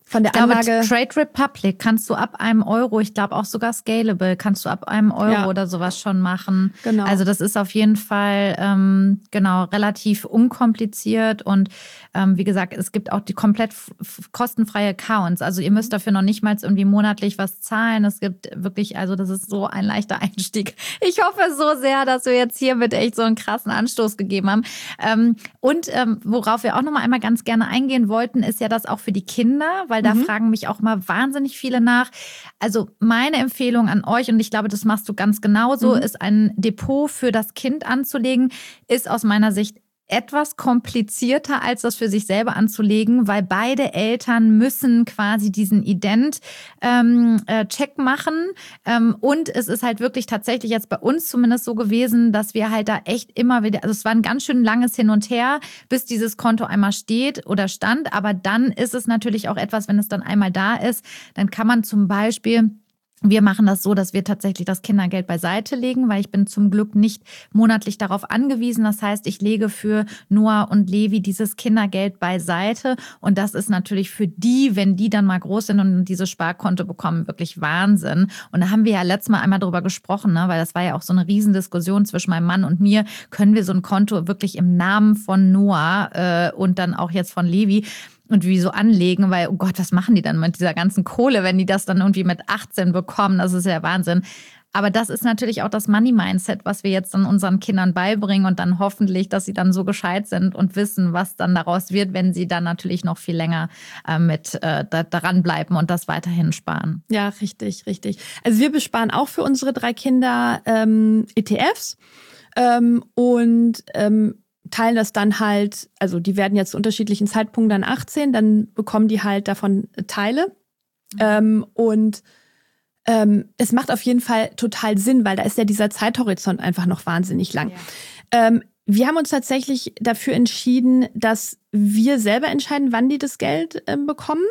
Von der ich glaube, Anlage. Trade Republic kannst du ab einem Euro, ich glaube auch sogar Scalable, kannst du ab einem Euro ja. oder sowas schon machen. Genau. Also das ist auf jeden Fall ähm, genau relativ unkompliziert und ähm, wie gesagt, es gibt auch die komplett f- f- kostenfreie Accounts. Also ihr müsst dafür noch nicht mal irgendwie monatlich was zahlen. Es gibt wirklich, also das ist so ein leichter Einstieg. Ich hoffe so sehr, dass wir jetzt hiermit echt so einen krassen Anstoß gegeben haben. Ähm, und ähm, worauf wir auch noch mal einmal ganz gerne eingehen wollten, ist ja das auch für die Kinder, weil da mhm. fragen mich auch mal wahnsinnig viele nach. Also meine Empfehlung an euch, und ich glaube, das machst du ganz genauso, mhm. ist ein Depot für das Kind anzulegen, ist aus meiner Sicht etwas komplizierter, als das für sich selber anzulegen, weil beide Eltern müssen quasi diesen Ident-Check ähm, äh, machen. Ähm, und es ist halt wirklich tatsächlich jetzt bei uns zumindest so gewesen, dass wir halt da echt immer wieder, also es war ein ganz schön langes Hin und Her, bis dieses Konto einmal steht oder stand. Aber dann ist es natürlich auch etwas, wenn es dann einmal da ist, dann kann man zum Beispiel... Wir machen das so, dass wir tatsächlich das Kindergeld beiseite legen, weil ich bin zum Glück nicht monatlich darauf angewiesen. Das heißt, ich lege für Noah und Levi dieses Kindergeld beiseite. Und das ist natürlich für die, wenn die dann mal groß sind und dieses Sparkonto bekommen, wirklich Wahnsinn. Und da haben wir ja letztes Mal einmal drüber gesprochen, ne? Weil das war ja auch so eine Riesendiskussion zwischen meinem Mann und mir. Können wir so ein Konto wirklich im Namen von Noah äh, und dann auch jetzt von Levi und wie so anlegen, weil, oh Gott, was machen die dann mit dieser ganzen Kohle, wenn die das dann irgendwie mit achtzehn bekommen? Das ist ja Wahnsinn. Aber das ist natürlich auch das Money-Mindset, was wir jetzt dann unseren Kindern beibringen und dann hoffentlich, dass sie dann so gescheit sind und wissen, was dann daraus wird, wenn sie dann natürlich noch viel länger äh, mit äh, da, daran bleiben und das weiterhin sparen. Ja, richtig, richtig. Also wir besparen auch für unsere drei Kinder ähm, E T Fs ähm, und ähm, teilen das dann halt, also die werden jetzt zu unterschiedlichen Zeitpunkten dann achtzehn, dann bekommen die halt davon Teile. Mhm. Ähm, und ähm, es macht auf jeden Fall total Sinn, weil da ist ja dieser Zeithorizont einfach noch wahnsinnig lang. Ja. Ähm, wir haben uns tatsächlich dafür entschieden, dass wir selber entscheiden, wann die das Geld äh, bekommen.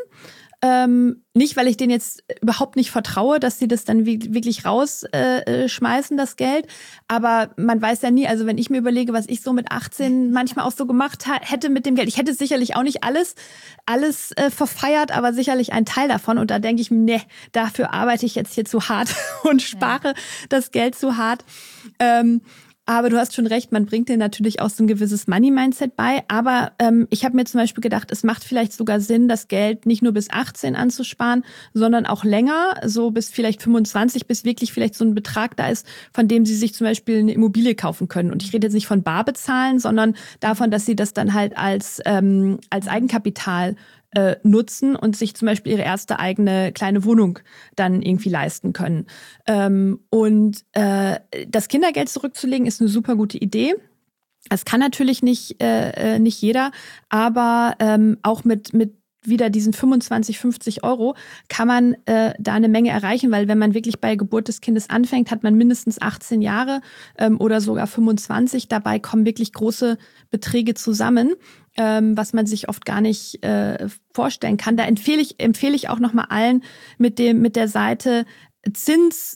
Ähm, nicht, weil ich denen jetzt überhaupt nicht vertraue, dass sie das dann wie, wirklich rausschmeißen, äh, das Geld. Aber man weiß ja nie, also wenn ich mir überlege, was ich so mit achtzehn manchmal auch so gemacht ha- hätte mit dem Geld. Ich hätte sicherlich auch nicht alles, alles äh, verfeiert, aber sicherlich einen Teil davon. Und da denke ich mir, nee, dafür arbeite ich jetzt hier zu hart und spare ja. das Geld zu hart. Ähm, Aber du hast schon recht, man bringt dir natürlich auch so ein gewisses Money-Mindset bei. Aber ähm, ich habe mir zum Beispiel gedacht, es macht vielleicht sogar Sinn, das Geld nicht nur bis achtzehn anzusparen, sondern auch länger, so bis vielleicht fünfundzwanzig, bis wirklich vielleicht so ein Betrag da ist, von dem sie sich zum Beispiel eine Immobilie kaufen können. Und ich rede jetzt nicht von bar bezahlen, sondern davon, dass sie das dann halt als ähm, als Eigenkapital Äh, nutzen und sich zum Beispiel ihre erste eigene kleine Wohnung dann irgendwie leisten können. Ähm, und äh, das Kindergeld zurückzulegen ist eine super gute Idee. Das kann natürlich nicht äh, nicht jeder, aber ähm, auch mit mit wieder diesen fünfundzwanzig, fünfzig Euro kann man äh, da eine Menge erreichen, weil wenn man wirklich bei Geburt des Kindes anfängt, hat man mindestens achtzehn Jahre ähm, oder sogar fünfundzwanzig. Dabei kommen wirklich große Beträge zusammen, ähm, was man sich oft gar nicht äh, vorstellen kann. Da empfehle ich empfehle ich auch noch mal allen mit dem mit der Seite Zins,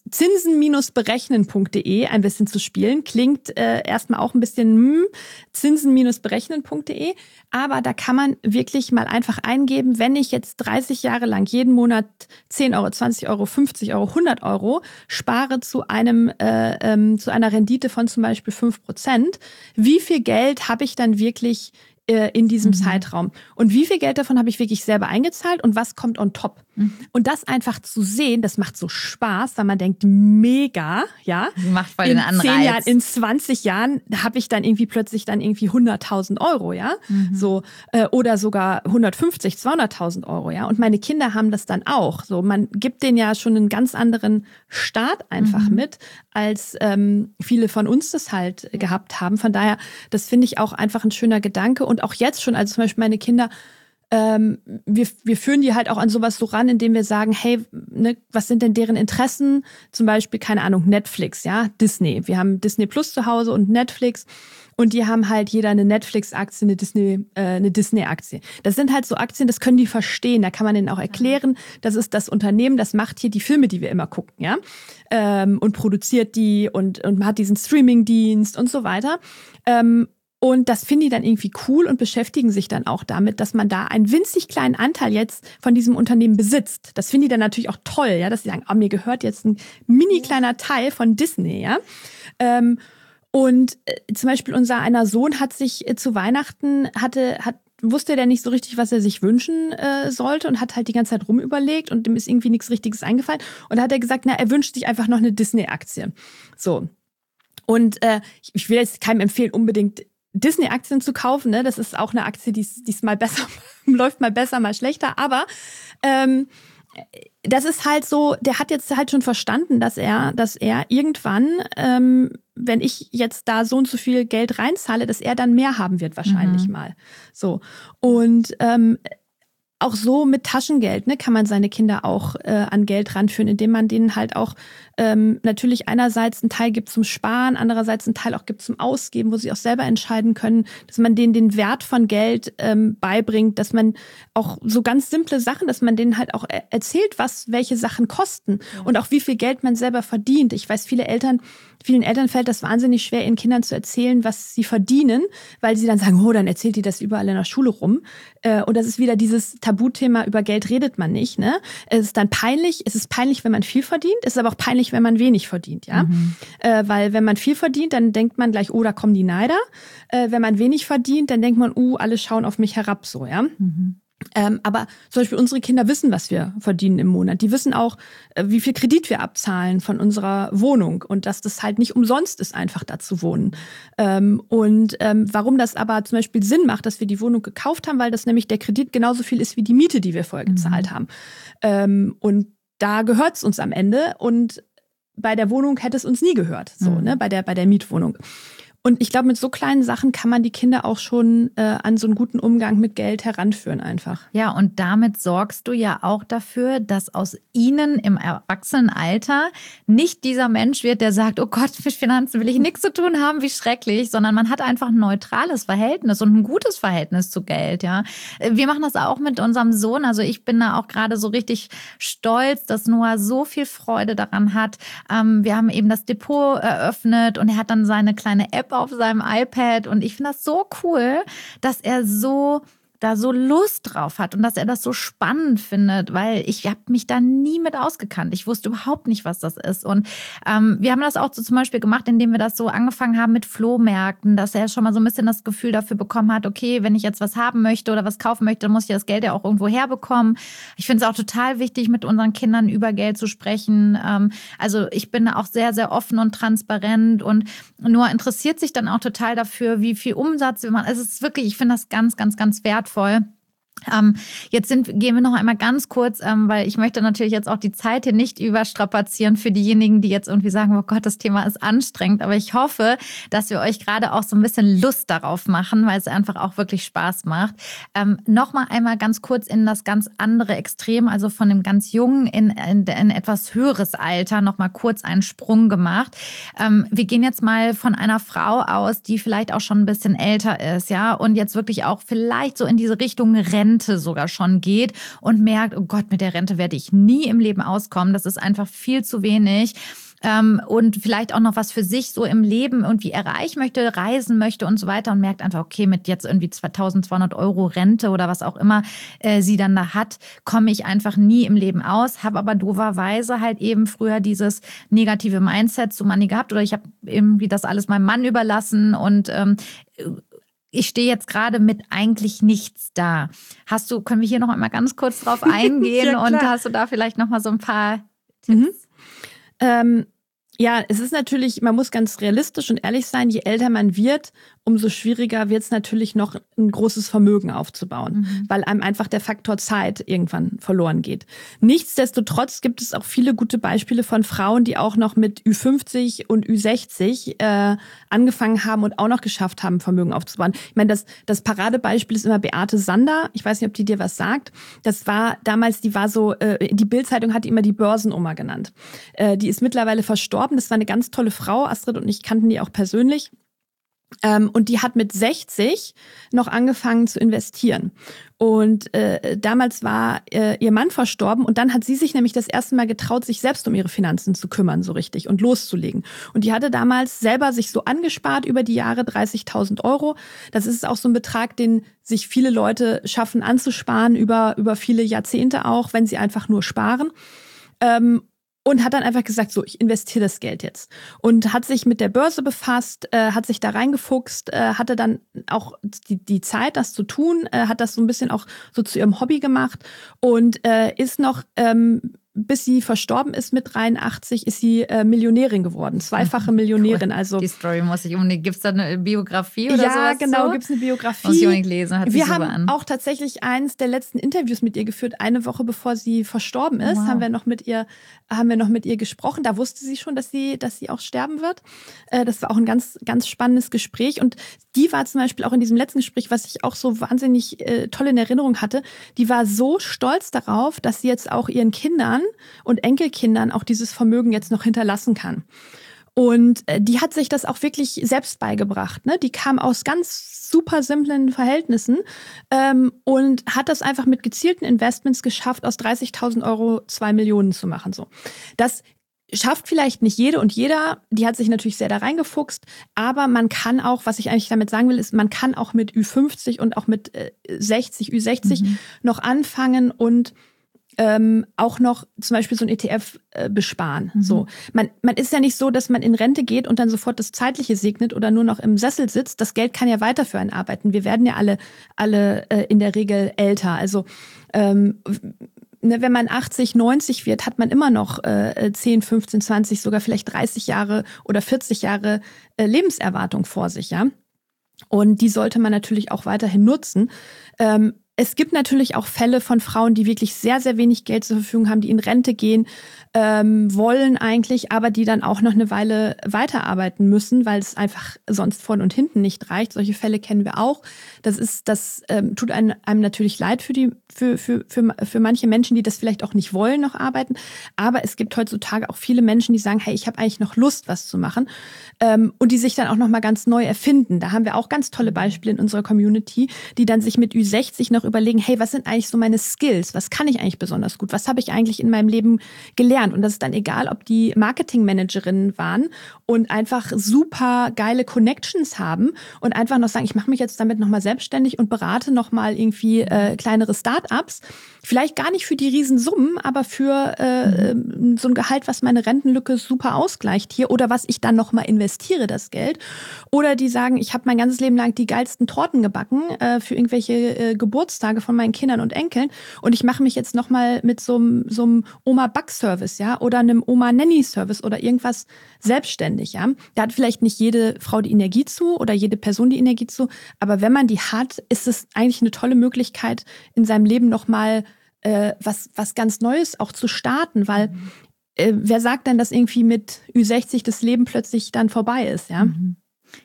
zinsen berechnen punkt de ein bisschen zu spielen. Klingt äh, erstmal auch ein bisschen hm, zinsen berechnen punkt de, aber da kann man wirklich mal einfach eingeben, wenn ich jetzt dreißig Jahre lang jeden Monat zehn Euro, zwanzig Euro, fünfzig Euro, hundert Euro spare zu einem äh, ähm, zu einer Rendite von zum Beispiel fünf Prozent, wie viel Geld habe ich dann wirklich in diesem mhm. Zeitraum. Und wie viel Geld davon habe ich wirklich selber eingezahlt und was kommt on top? Mhm. Und das einfach zu sehen, das macht so Spaß, weil man denkt, mega, ja. Macht voll in den Anreiz. zehn Jahren, in zwanzig Jahren habe ich dann irgendwie plötzlich dann irgendwie hunderttausend Euro, ja. Mhm. So, äh, oder sogar hundertfünfzig, zweihunderttausend Euro, ja. Und meine Kinder haben das dann auch. So, man gibt denen ja schon einen ganz anderen Start einfach mhm. mit, als ähm, viele von uns das halt mhm. gehabt haben. Von daher, das finde ich auch einfach ein schöner Gedanke. Und auch jetzt schon, also zum Beispiel meine Kinder, ähm, wir, wir führen die halt auch an sowas so ran, indem wir sagen, hey, ne, was sind denn deren Interessen? Zum Beispiel, keine Ahnung, Netflix, ja, Disney. Wir haben Disney Plus zu Hause und Netflix. Und die haben halt jeder eine Netflix-Aktie, eine Disney, äh, eine Disney-Aktie. Das sind halt so Aktien, das können die verstehen. Da kann man denen auch erklären, das ist das Unternehmen, das macht hier die Filme, die wir immer gucken, ja, ähm, und produziert die und und hat diesen Streaming-Dienst und so weiter. Ähm, Und das finden die dann irgendwie cool und beschäftigen sich dann auch damit, dass man da einen winzig kleinen Anteil jetzt von diesem Unternehmen besitzt. Das finden die dann natürlich auch toll, ja, dass sie sagen, oh, mir gehört jetzt ein mini kleiner Teil von Disney, ja. Ähm, und äh, zum Beispiel unser einer Sohn hat sich äh, zu Weihnachten, hatte, hat wusste der nicht so richtig, was er sich wünschen äh, sollte und hat halt die ganze Zeit rumüberlegt und dem ist irgendwie nichts Richtiges eingefallen. Und da hat er gesagt, na, er wünscht sich einfach noch eine Disney-Aktie. So. Und äh, ich will jetzt keinem empfehlen, unbedingt Disney-Aktien zu kaufen. Ne? Das ist auch eine Aktie, die ist mal besser, läuft mal besser, mal schlechter. Aber ähm, das ist halt so, der hat jetzt halt schon verstanden, dass er, dass er irgendwann, ähm, wenn ich jetzt da so und so viel Geld reinzahle, dass er dann mehr haben wird wahrscheinlich mhm. mal. So. Und ähm, auch so mit Taschengeld, ne, kann man seine Kinder auch äh, an Geld ranführen, indem man denen halt auch ähm, natürlich einerseits einen Teil gibt zum Sparen, andererseits einen Teil auch gibt zum Ausgeben, wo sie auch selber entscheiden können, dass man denen den Wert von Geld ähm, beibringt, dass man auch so ganz simple Sachen, dass man denen halt auch er- erzählt, was welche Sachen kosten ja. und auch wie viel Geld man selber verdient. Ich weiß, viele Eltern, vielen Eltern fällt das wahnsinnig schwer, ihren Kindern zu erzählen, was sie verdienen, weil sie dann sagen, oh, dann erzählt die das überall in der Schule rum. Äh, und das ist wieder dieses Tabuthema, über Geld redet man nicht. Ne? Es ist dann peinlich, es ist peinlich, wenn man viel verdient, es ist aber auch peinlich, wenn man wenig verdient. Ja, mhm. äh, weil wenn man viel verdient, dann denkt man gleich, oh, da kommen die Neider. Äh, wenn man wenig verdient, dann denkt man, uh, alle schauen auf mich herab, so, ja. Mhm. Ähm, aber zum Beispiel unsere Kinder wissen, was wir verdienen im Monat. Die wissen auch, äh, wie viel Kredit wir abzahlen von unserer Wohnung und dass das halt nicht umsonst ist, einfach da zu wohnen. Ähm, und ähm, warum das aber zum Beispiel Sinn macht, dass wir die Wohnung gekauft haben, weil das nämlich der Kredit genauso viel ist wie die Miete, die wir vorher gezahlt mhm. haben. Ähm, und da gehört es uns am Ende und bei der Wohnung hätte es uns nie gehört, so, mhm. ne, bei der, bei der Mietwohnung. Und ich glaube, mit so kleinen Sachen kann man die Kinder auch schon äh, an so einen guten Umgang mit Geld heranführen einfach. Ja, und damit sorgst du ja auch dafür, dass aus ihnen im Erwachsenenalter nicht dieser Mensch wird, der sagt, oh Gott, mit Finanzen will ich nichts zu tun haben, wie schrecklich, sondern man hat einfach ein neutrales Verhältnis und ein gutes Verhältnis zu Geld, ja. Wir machen das auch mit unserem Sohn, also ich bin da auch gerade so richtig stolz, dass Noah so viel Freude daran hat. Ähm, wir haben eben das Depot eröffnet und er hat dann seine kleine App auf seinem iPad und ich finde das so cool, dass er so da so Lust drauf hat und dass er das so spannend findet, weil ich habe mich da nie mit ausgekannt. Ich wusste überhaupt nicht, was das ist. Und ähm, wir haben das auch so zum Beispiel gemacht, indem wir das so angefangen haben mit Flohmärkten, dass er schon mal so ein bisschen das Gefühl dafür bekommen hat, okay, wenn ich jetzt was haben möchte oder was kaufen möchte, dann muss ich das Geld ja auch irgendwo herbekommen. Ich finde es auch total wichtig, mit unseren Kindern über Geld zu sprechen. Ähm, also ich bin da auch sehr, sehr offen und transparent und nur interessiert sich dann auch total dafür, wie viel Umsatz wir machen. Also es ist wirklich, ich finde das ganz, ganz, ganz wertvoll. Ähm, jetzt sind, gehen wir noch einmal ganz kurz, ähm, weil ich möchte natürlich jetzt auch die Zeit hier nicht überstrapazieren für diejenigen, die jetzt irgendwie sagen, oh Gott, das Thema ist anstrengend. Aber ich hoffe, dass wir euch gerade auch so ein bisschen Lust darauf machen, weil es einfach auch wirklich Spaß macht. Ähm, noch mal einmal ganz kurz in das ganz andere Extrem, also von dem ganz Jungen in, in, in etwas höheres Alter, noch mal kurz einen Sprung gemacht. Ähm, wir gehen jetzt mal von einer Frau aus, die vielleicht auch schon ein bisschen älter ist, ja, und jetzt wirklich auch vielleicht so in diese Richtung Rente sogar schon geht und merkt, oh Gott, mit der Rente werde ich nie im Leben auskommen. Das ist einfach viel zu wenig. Ähm, und vielleicht auch noch was für sich so im Leben irgendwie erreichen möchte, reisen möchte und so weiter und merkt einfach, okay, mit jetzt irgendwie zweitausendzweihundert Euro Rente oder was auch immer äh, sie dann da hat, komme ich einfach nie im Leben aus, habe aber dooferweise halt eben früher dieses negative Mindset zu Money gehabt oder ich habe irgendwie das alles meinem Mann überlassen und ähm, ich stehe jetzt gerade mit eigentlich nichts da. Hast du, können wir hier noch einmal ganz kurz drauf eingehen ja, und hast du da vielleicht noch mal so ein paar Tipps? Mhm. Ähm, ja, es ist natürlich, man muss ganz realistisch und ehrlich sein, je älter man wird, umso schwieriger wird es natürlich noch, ein großes Vermögen aufzubauen, mhm. weil einem einfach der Faktor Zeit irgendwann verloren geht. Nichtsdestotrotz gibt es auch viele gute Beispiele von Frauen, die auch noch mit Ü fünfzig und Ü sechzig äh, angefangen haben und auch noch geschafft haben, Vermögen aufzubauen. Ich meine, das, das Paradebeispiel ist immer Beate Sander. Ich weiß nicht, ob die dir was sagt. Das war damals, die war so, äh, die Bild-Zeitung hat die immer die Börsenoma genannt. Äh, die ist mittlerweile verstorben. Das war eine ganz tolle Frau. Astrid und ich kannten die auch persönlich. Ähm, und die hat mit sechzig noch angefangen zu investieren. Und äh, damals war äh, ihr Mann verstorben und dann hat sie sich nämlich das erste Mal getraut, sich selbst um ihre Finanzen zu kümmern, so richtig, und loszulegen. Und die hatte damals selber sich so angespart über die Jahre dreißigtausend Euro. Das ist auch so ein Betrag, den sich viele Leute schaffen anzusparen, über, über viele Jahrzehnte auch, wenn sie einfach nur sparen. Ähm, Und hat dann einfach gesagt, so, ich investiere das Geld jetzt. Und hat sich mit der Börse befasst, äh, hat sich da reingefuchst, äh, hatte dann auch die, die Zeit, das zu tun, äh, hat das so ein bisschen auch so zu ihrem Hobby gemacht und äh, ist noch, ähm, bis sie verstorben ist mit dreiundachtzig, ist sie äh, Millionärin geworden, zweifache Millionärin. Also die Story muss ich unbedingt. Gibt es da eine Biografie oder ja, sowas? Ja, genau, so? gibt es eine Biografie. Muss ich unbedingt lesen, hat sich Wir super haben an. auch tatsächlich eins der letzten Interviews mit ihr geführt, eine Woche bevor sie verstorben ist, Wow. haben wir noch mit ihr, haben wir noch mit ihr gesprochen. Da wusste sie schon, dass sie, dass sie auch sterben wird. Äh, das war auch ein ganz, ganz spannendes Gespräch. Und die war zum Beispiel auch in diesem letzten Gespräch, was ich auch so wahnsinnig äh, toll in Erinnerung hatte, die war so stolz darauf, dass sie jetzt auch ihren Kindern und Enkelkindern auch dieses Vermögen jetzt noch hinterlassen kann. Und äh, die hat sich das auch wirklich selbst beigebracht. Ne? Die kam aus ganz super simplen Verhältnissen ähm, und hat das einfach mit gezielten Investments geschafft, aus dreißigtausend Euro zwei Millionen zu machen. So, das schafft vielleicht nicht jede und jeder, die hat sich natürlich sehr da reingefuchst, aber man kann auch, was ich eigentlich damit sagen will, ist, man kann auch mit Ü fünfzig und auch mit äh, sechzig, Ü sechzig mhm. noch anfangen und ähm, auch noch zum Beispiel so ein E T F äh, besparen. Mhm. So, man, man ist ja nicht so, dass man in Rente geht und dann sofort das Zeitliche segnet oder nur noch im Sessel sitzt. Das Geld kann ja weiter für einen arbeiten. Wir werden ja alle, alle äh, in der Regel älter. Also ähm, wenn man achtzig, neunzig wird, hat man immer noch äh, zehn, fünfzehn, zwanzig, sogar vielleicht dreißig Jahre oder vierzig Jahre äh, Lebenserwartung vor sich, ja. Und die sollte man natürlich auch weiterhin nutzen. Ähm, es gibt natürlich auch Fälle von Frauen, die wirklich sehr, sehr wenig Geld zur Verfügung haben, die in Rente gehen ähm, wollen eigentlich, aber die dann auch noch eine Weile weiterarbeiten müssen, weil es einfach sonst vorn und hinten nicht reicht. Solche Fälle kennen wir auch. Das ist, das ähm, tut einem, einem natürlich leid für die, für, für, für, für manche Menschen, die das vielleicht auch nicht wollen, noch arbeiten. Aber es gibt heutzutage auch viele Menschen, die sagen, hey, ich habe eigentlich noch Lust, was zu machen. Ähm, und die sich dann auch noch mal ganz neu erfinden. Da haben wir auch ganz tolle Beispiele in unserer Community, die dann sich mit Ü sechzig noch überlegen, hey, was sind eigentlich so meine Skills? Was kann ich eigentlich besonders gut? Was habe ich eigentlich in meinem Leben gelernt? Und das ist dann egal, ob die Marketingmanagerinnen waren und einfach super geile Connections haben und einfach noch sagen, ich mache mich jetzt damit nochmal selbstständig und berate nochmal irgendwie äh, kleinere Start-ups. Vielleicht gar nicht für die Riesensummen, aber für äh, mhm. so ein Gehalt, was meine Rentenlücke super ausgleicht hier oder was ich dann nochmal investiere, das Geld. Oder die sagen, ich habe mein ganzes Leben lang die geilsten Torten gebacken äh, für irgendwelche äh, Geburtstage von meinen Kindern und Enkeln und ich mache mich jetzt nochmal mit so einem so einem Oma-Back-Service, ja, oder einem Oma-Nanny-Service oder irgendwas selbstständig, ja. Da hat vielleicht nicht jede Frau die Energie zu oder jede Person die Energie zu, aber wenn man die hat, ist es eigentlich eine tolle Möglichkeit, in seinem Leben nochmal äh, was, was ganz Neues auch zu starten, weil mhm. äh, wer sagt denn, dass irgendwie mit Ü sechzig das Leben plötzlich dann vorbei ist, ja? Mhm.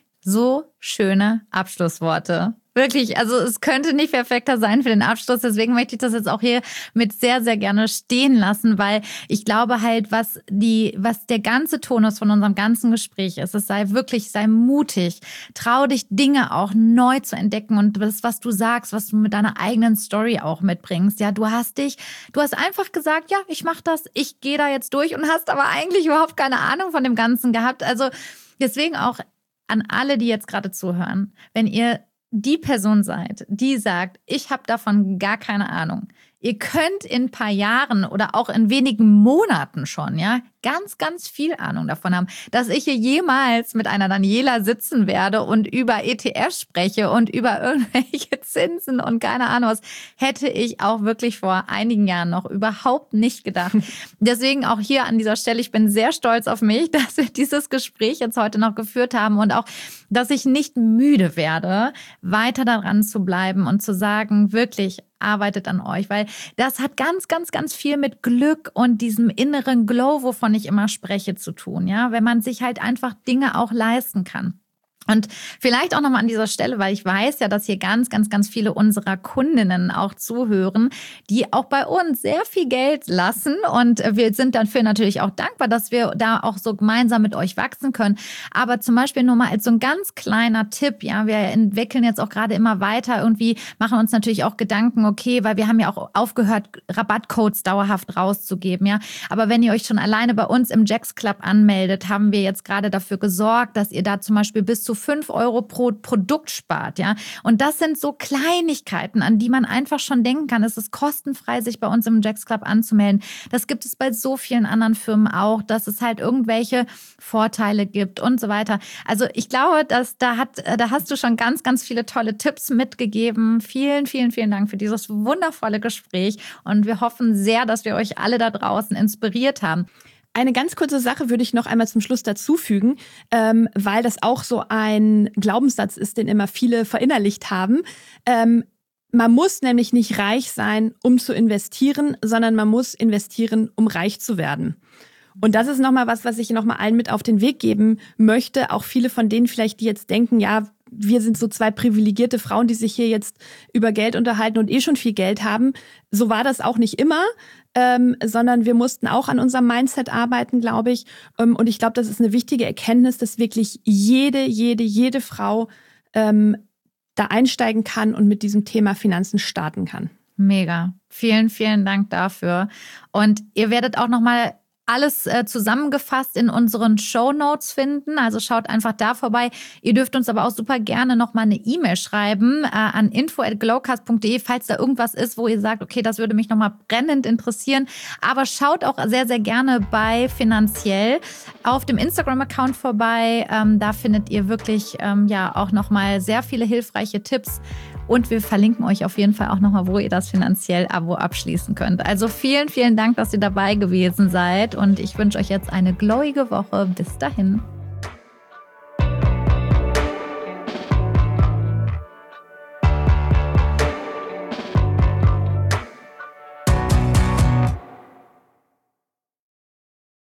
So schöne Abschlussworte. Wirklich, also es könnte nicht perfekter sein für den Abschluss. Deswegen möchte ich das jetzt auch hier mit sehr, sehr gerne stehen lassen, weil ich glaube halt, was die, was der ganze Tonus von unserem ganzen Gespräch ist, es sei wirklich, sei mutig, trau dich Dinge auch neu zu entdecken und das, was du sagst, was du mit deiner eigenen Story auch mitbringst. Ja, du hast dich, du hast einfach gesagt, ja, ich mache das, ich gehe da jetzt durch und hast aber eigentlich überhaupt keine Ahnung von dem Ganzen gehabt. Also deswegen auch an alle, die jetzt gerade zuhören, wenn ihr die Person seid, die sagt, ich habe davon gar keine Ahnung. Ihr könnt in ein paar Jahren oder auch in wenigen Monaten schon, ja, ganz, ganz viel Ahnung davon haben, dass ich hier jemals mit einer Daniela sitzen werde und über E T F spreche und über irgendwelche Zinsen und keine Ahnung was, hätte ich auch wirklich vor einigen Jahren noch überhaupt nicht gedacht. Deswegen auch hier an dieser Stelle, ich bin sehr stolz auf mich, dass wir dieses Gespräch jetzt heute noch geführt haben und auch, dass ich nicht müde werde, weiter daran zu bleiben und zu sagen, wirklich, arbeitet an euch, weil das hat ganz, ganz, ganz viel mit Glück und diesem inneren Glow, wovon ich immer spreche, zu tun, ja, wenn man sich halt einfach Dinge auch leisten kann. Und vielleicht auch nochmal an dieser Stelle, weil ich weiß ja, dass hier ganz, ganz, ganz viele unserer Kundinnen auch zuhören, die auch bei uns sehr viel Geld lassen. Und wir sind dafür natürlich auch dankbar, dass wir da auch so gemeinsam mit euch wachsen können. Aber zum Beispiel nur mal als so ein ganz kleiner Tipp, ja, wir entwickeln jetzt auch gerade immer weiter, irgendwie machen uns natürlich auch Gedanken, okay, weil wir haben ja auch aufgehört, Rabattcodes dauerhaft rauszugeben, ja. Aber wenn ihr euch schon alleine bei uns im Jax Club anmeldet, haben wir jetzt gerade dafür gesorgt, dass ihr da zum Beispiel bis zu fünf Euro pro Produkt spart, ja. Und das sind so Kleinigkeiten, an die man einfach schon denken kann. Es ist kostenfrei, sich bei uns im Jax Club anzumelden. Das gibt es bei so vielen anderen Firmen auch, dass es halt irgendwelche Vorteile gibt und so weiter. Also ich glaube, dass da hat, da hast du schon ganz, ganz viele tolle Tipps mitgegeben. Vielen, vielen, vielen Dank für dieses wundervolle Gespräch. Und wir hoffen sehr, dass wir euch alle da draußen inspiriert haben. Eine ganz kurze Sache würde ich noch einmal zum Schluss dazufügen, ähm, weil das auch so ein Glaubenssatz ist, den immer viele verinnerlicht haben. Ähm, man muss nämlich nicht reich sein, um zu investieren, sondern man muss investieren, um reich zu werden. Und das ist nochmal was, was ich nochmal allen mit auf den Weg geben möchte. Auch viele von denen vielleicht, die jetzt denken, ja, wir sind so zwei privilegierte Frauen, die sich hier jetzt über Geld unterhalten und eh schon viel Geld haben. So war das auch nicht immer. Ähm, sondern wir mussten auch an unserem Mindset arbeiten, glaube ich. Ähm, und ich glaube, das ist eine wichtige Erkenntnis, dass wirklich jede, jede, jede Frau ähm, da einsteigen kann und mit diesem Thema Finanzen starten kann. Mega. Vielen, vielen Dank dafür. Und ihr werdet auch nochmal alles äh, zusammengefasst in unseren Shownotes finden. Also schaut einfach da vorbei. Ihr dürft uns aber auch super gerne nochmal eine E-Mail schreiben äh, an info at glowcast punkt de, falls da irgendwas ist, wo ihr sagt, okay, das würde mich nochmal brennend interessieren. Aber schaut auch sehr, sehr gerne bei Finanziell auf dem Instagram-Account vorbei. Ähm, da findet ihr wirklich ähm, ja auch nochmal sehr viele hilfreiche Tipps. Und wir verlinken euch auf jeden Fall auch nochmal, wo ihr das Finanziell-Abo abschließen könnt. Also vielen, vielen Dank, dass ihr dabei gewesen seid. Und ich wünsche euch jetzt eine glowige Woche. Bis dahin.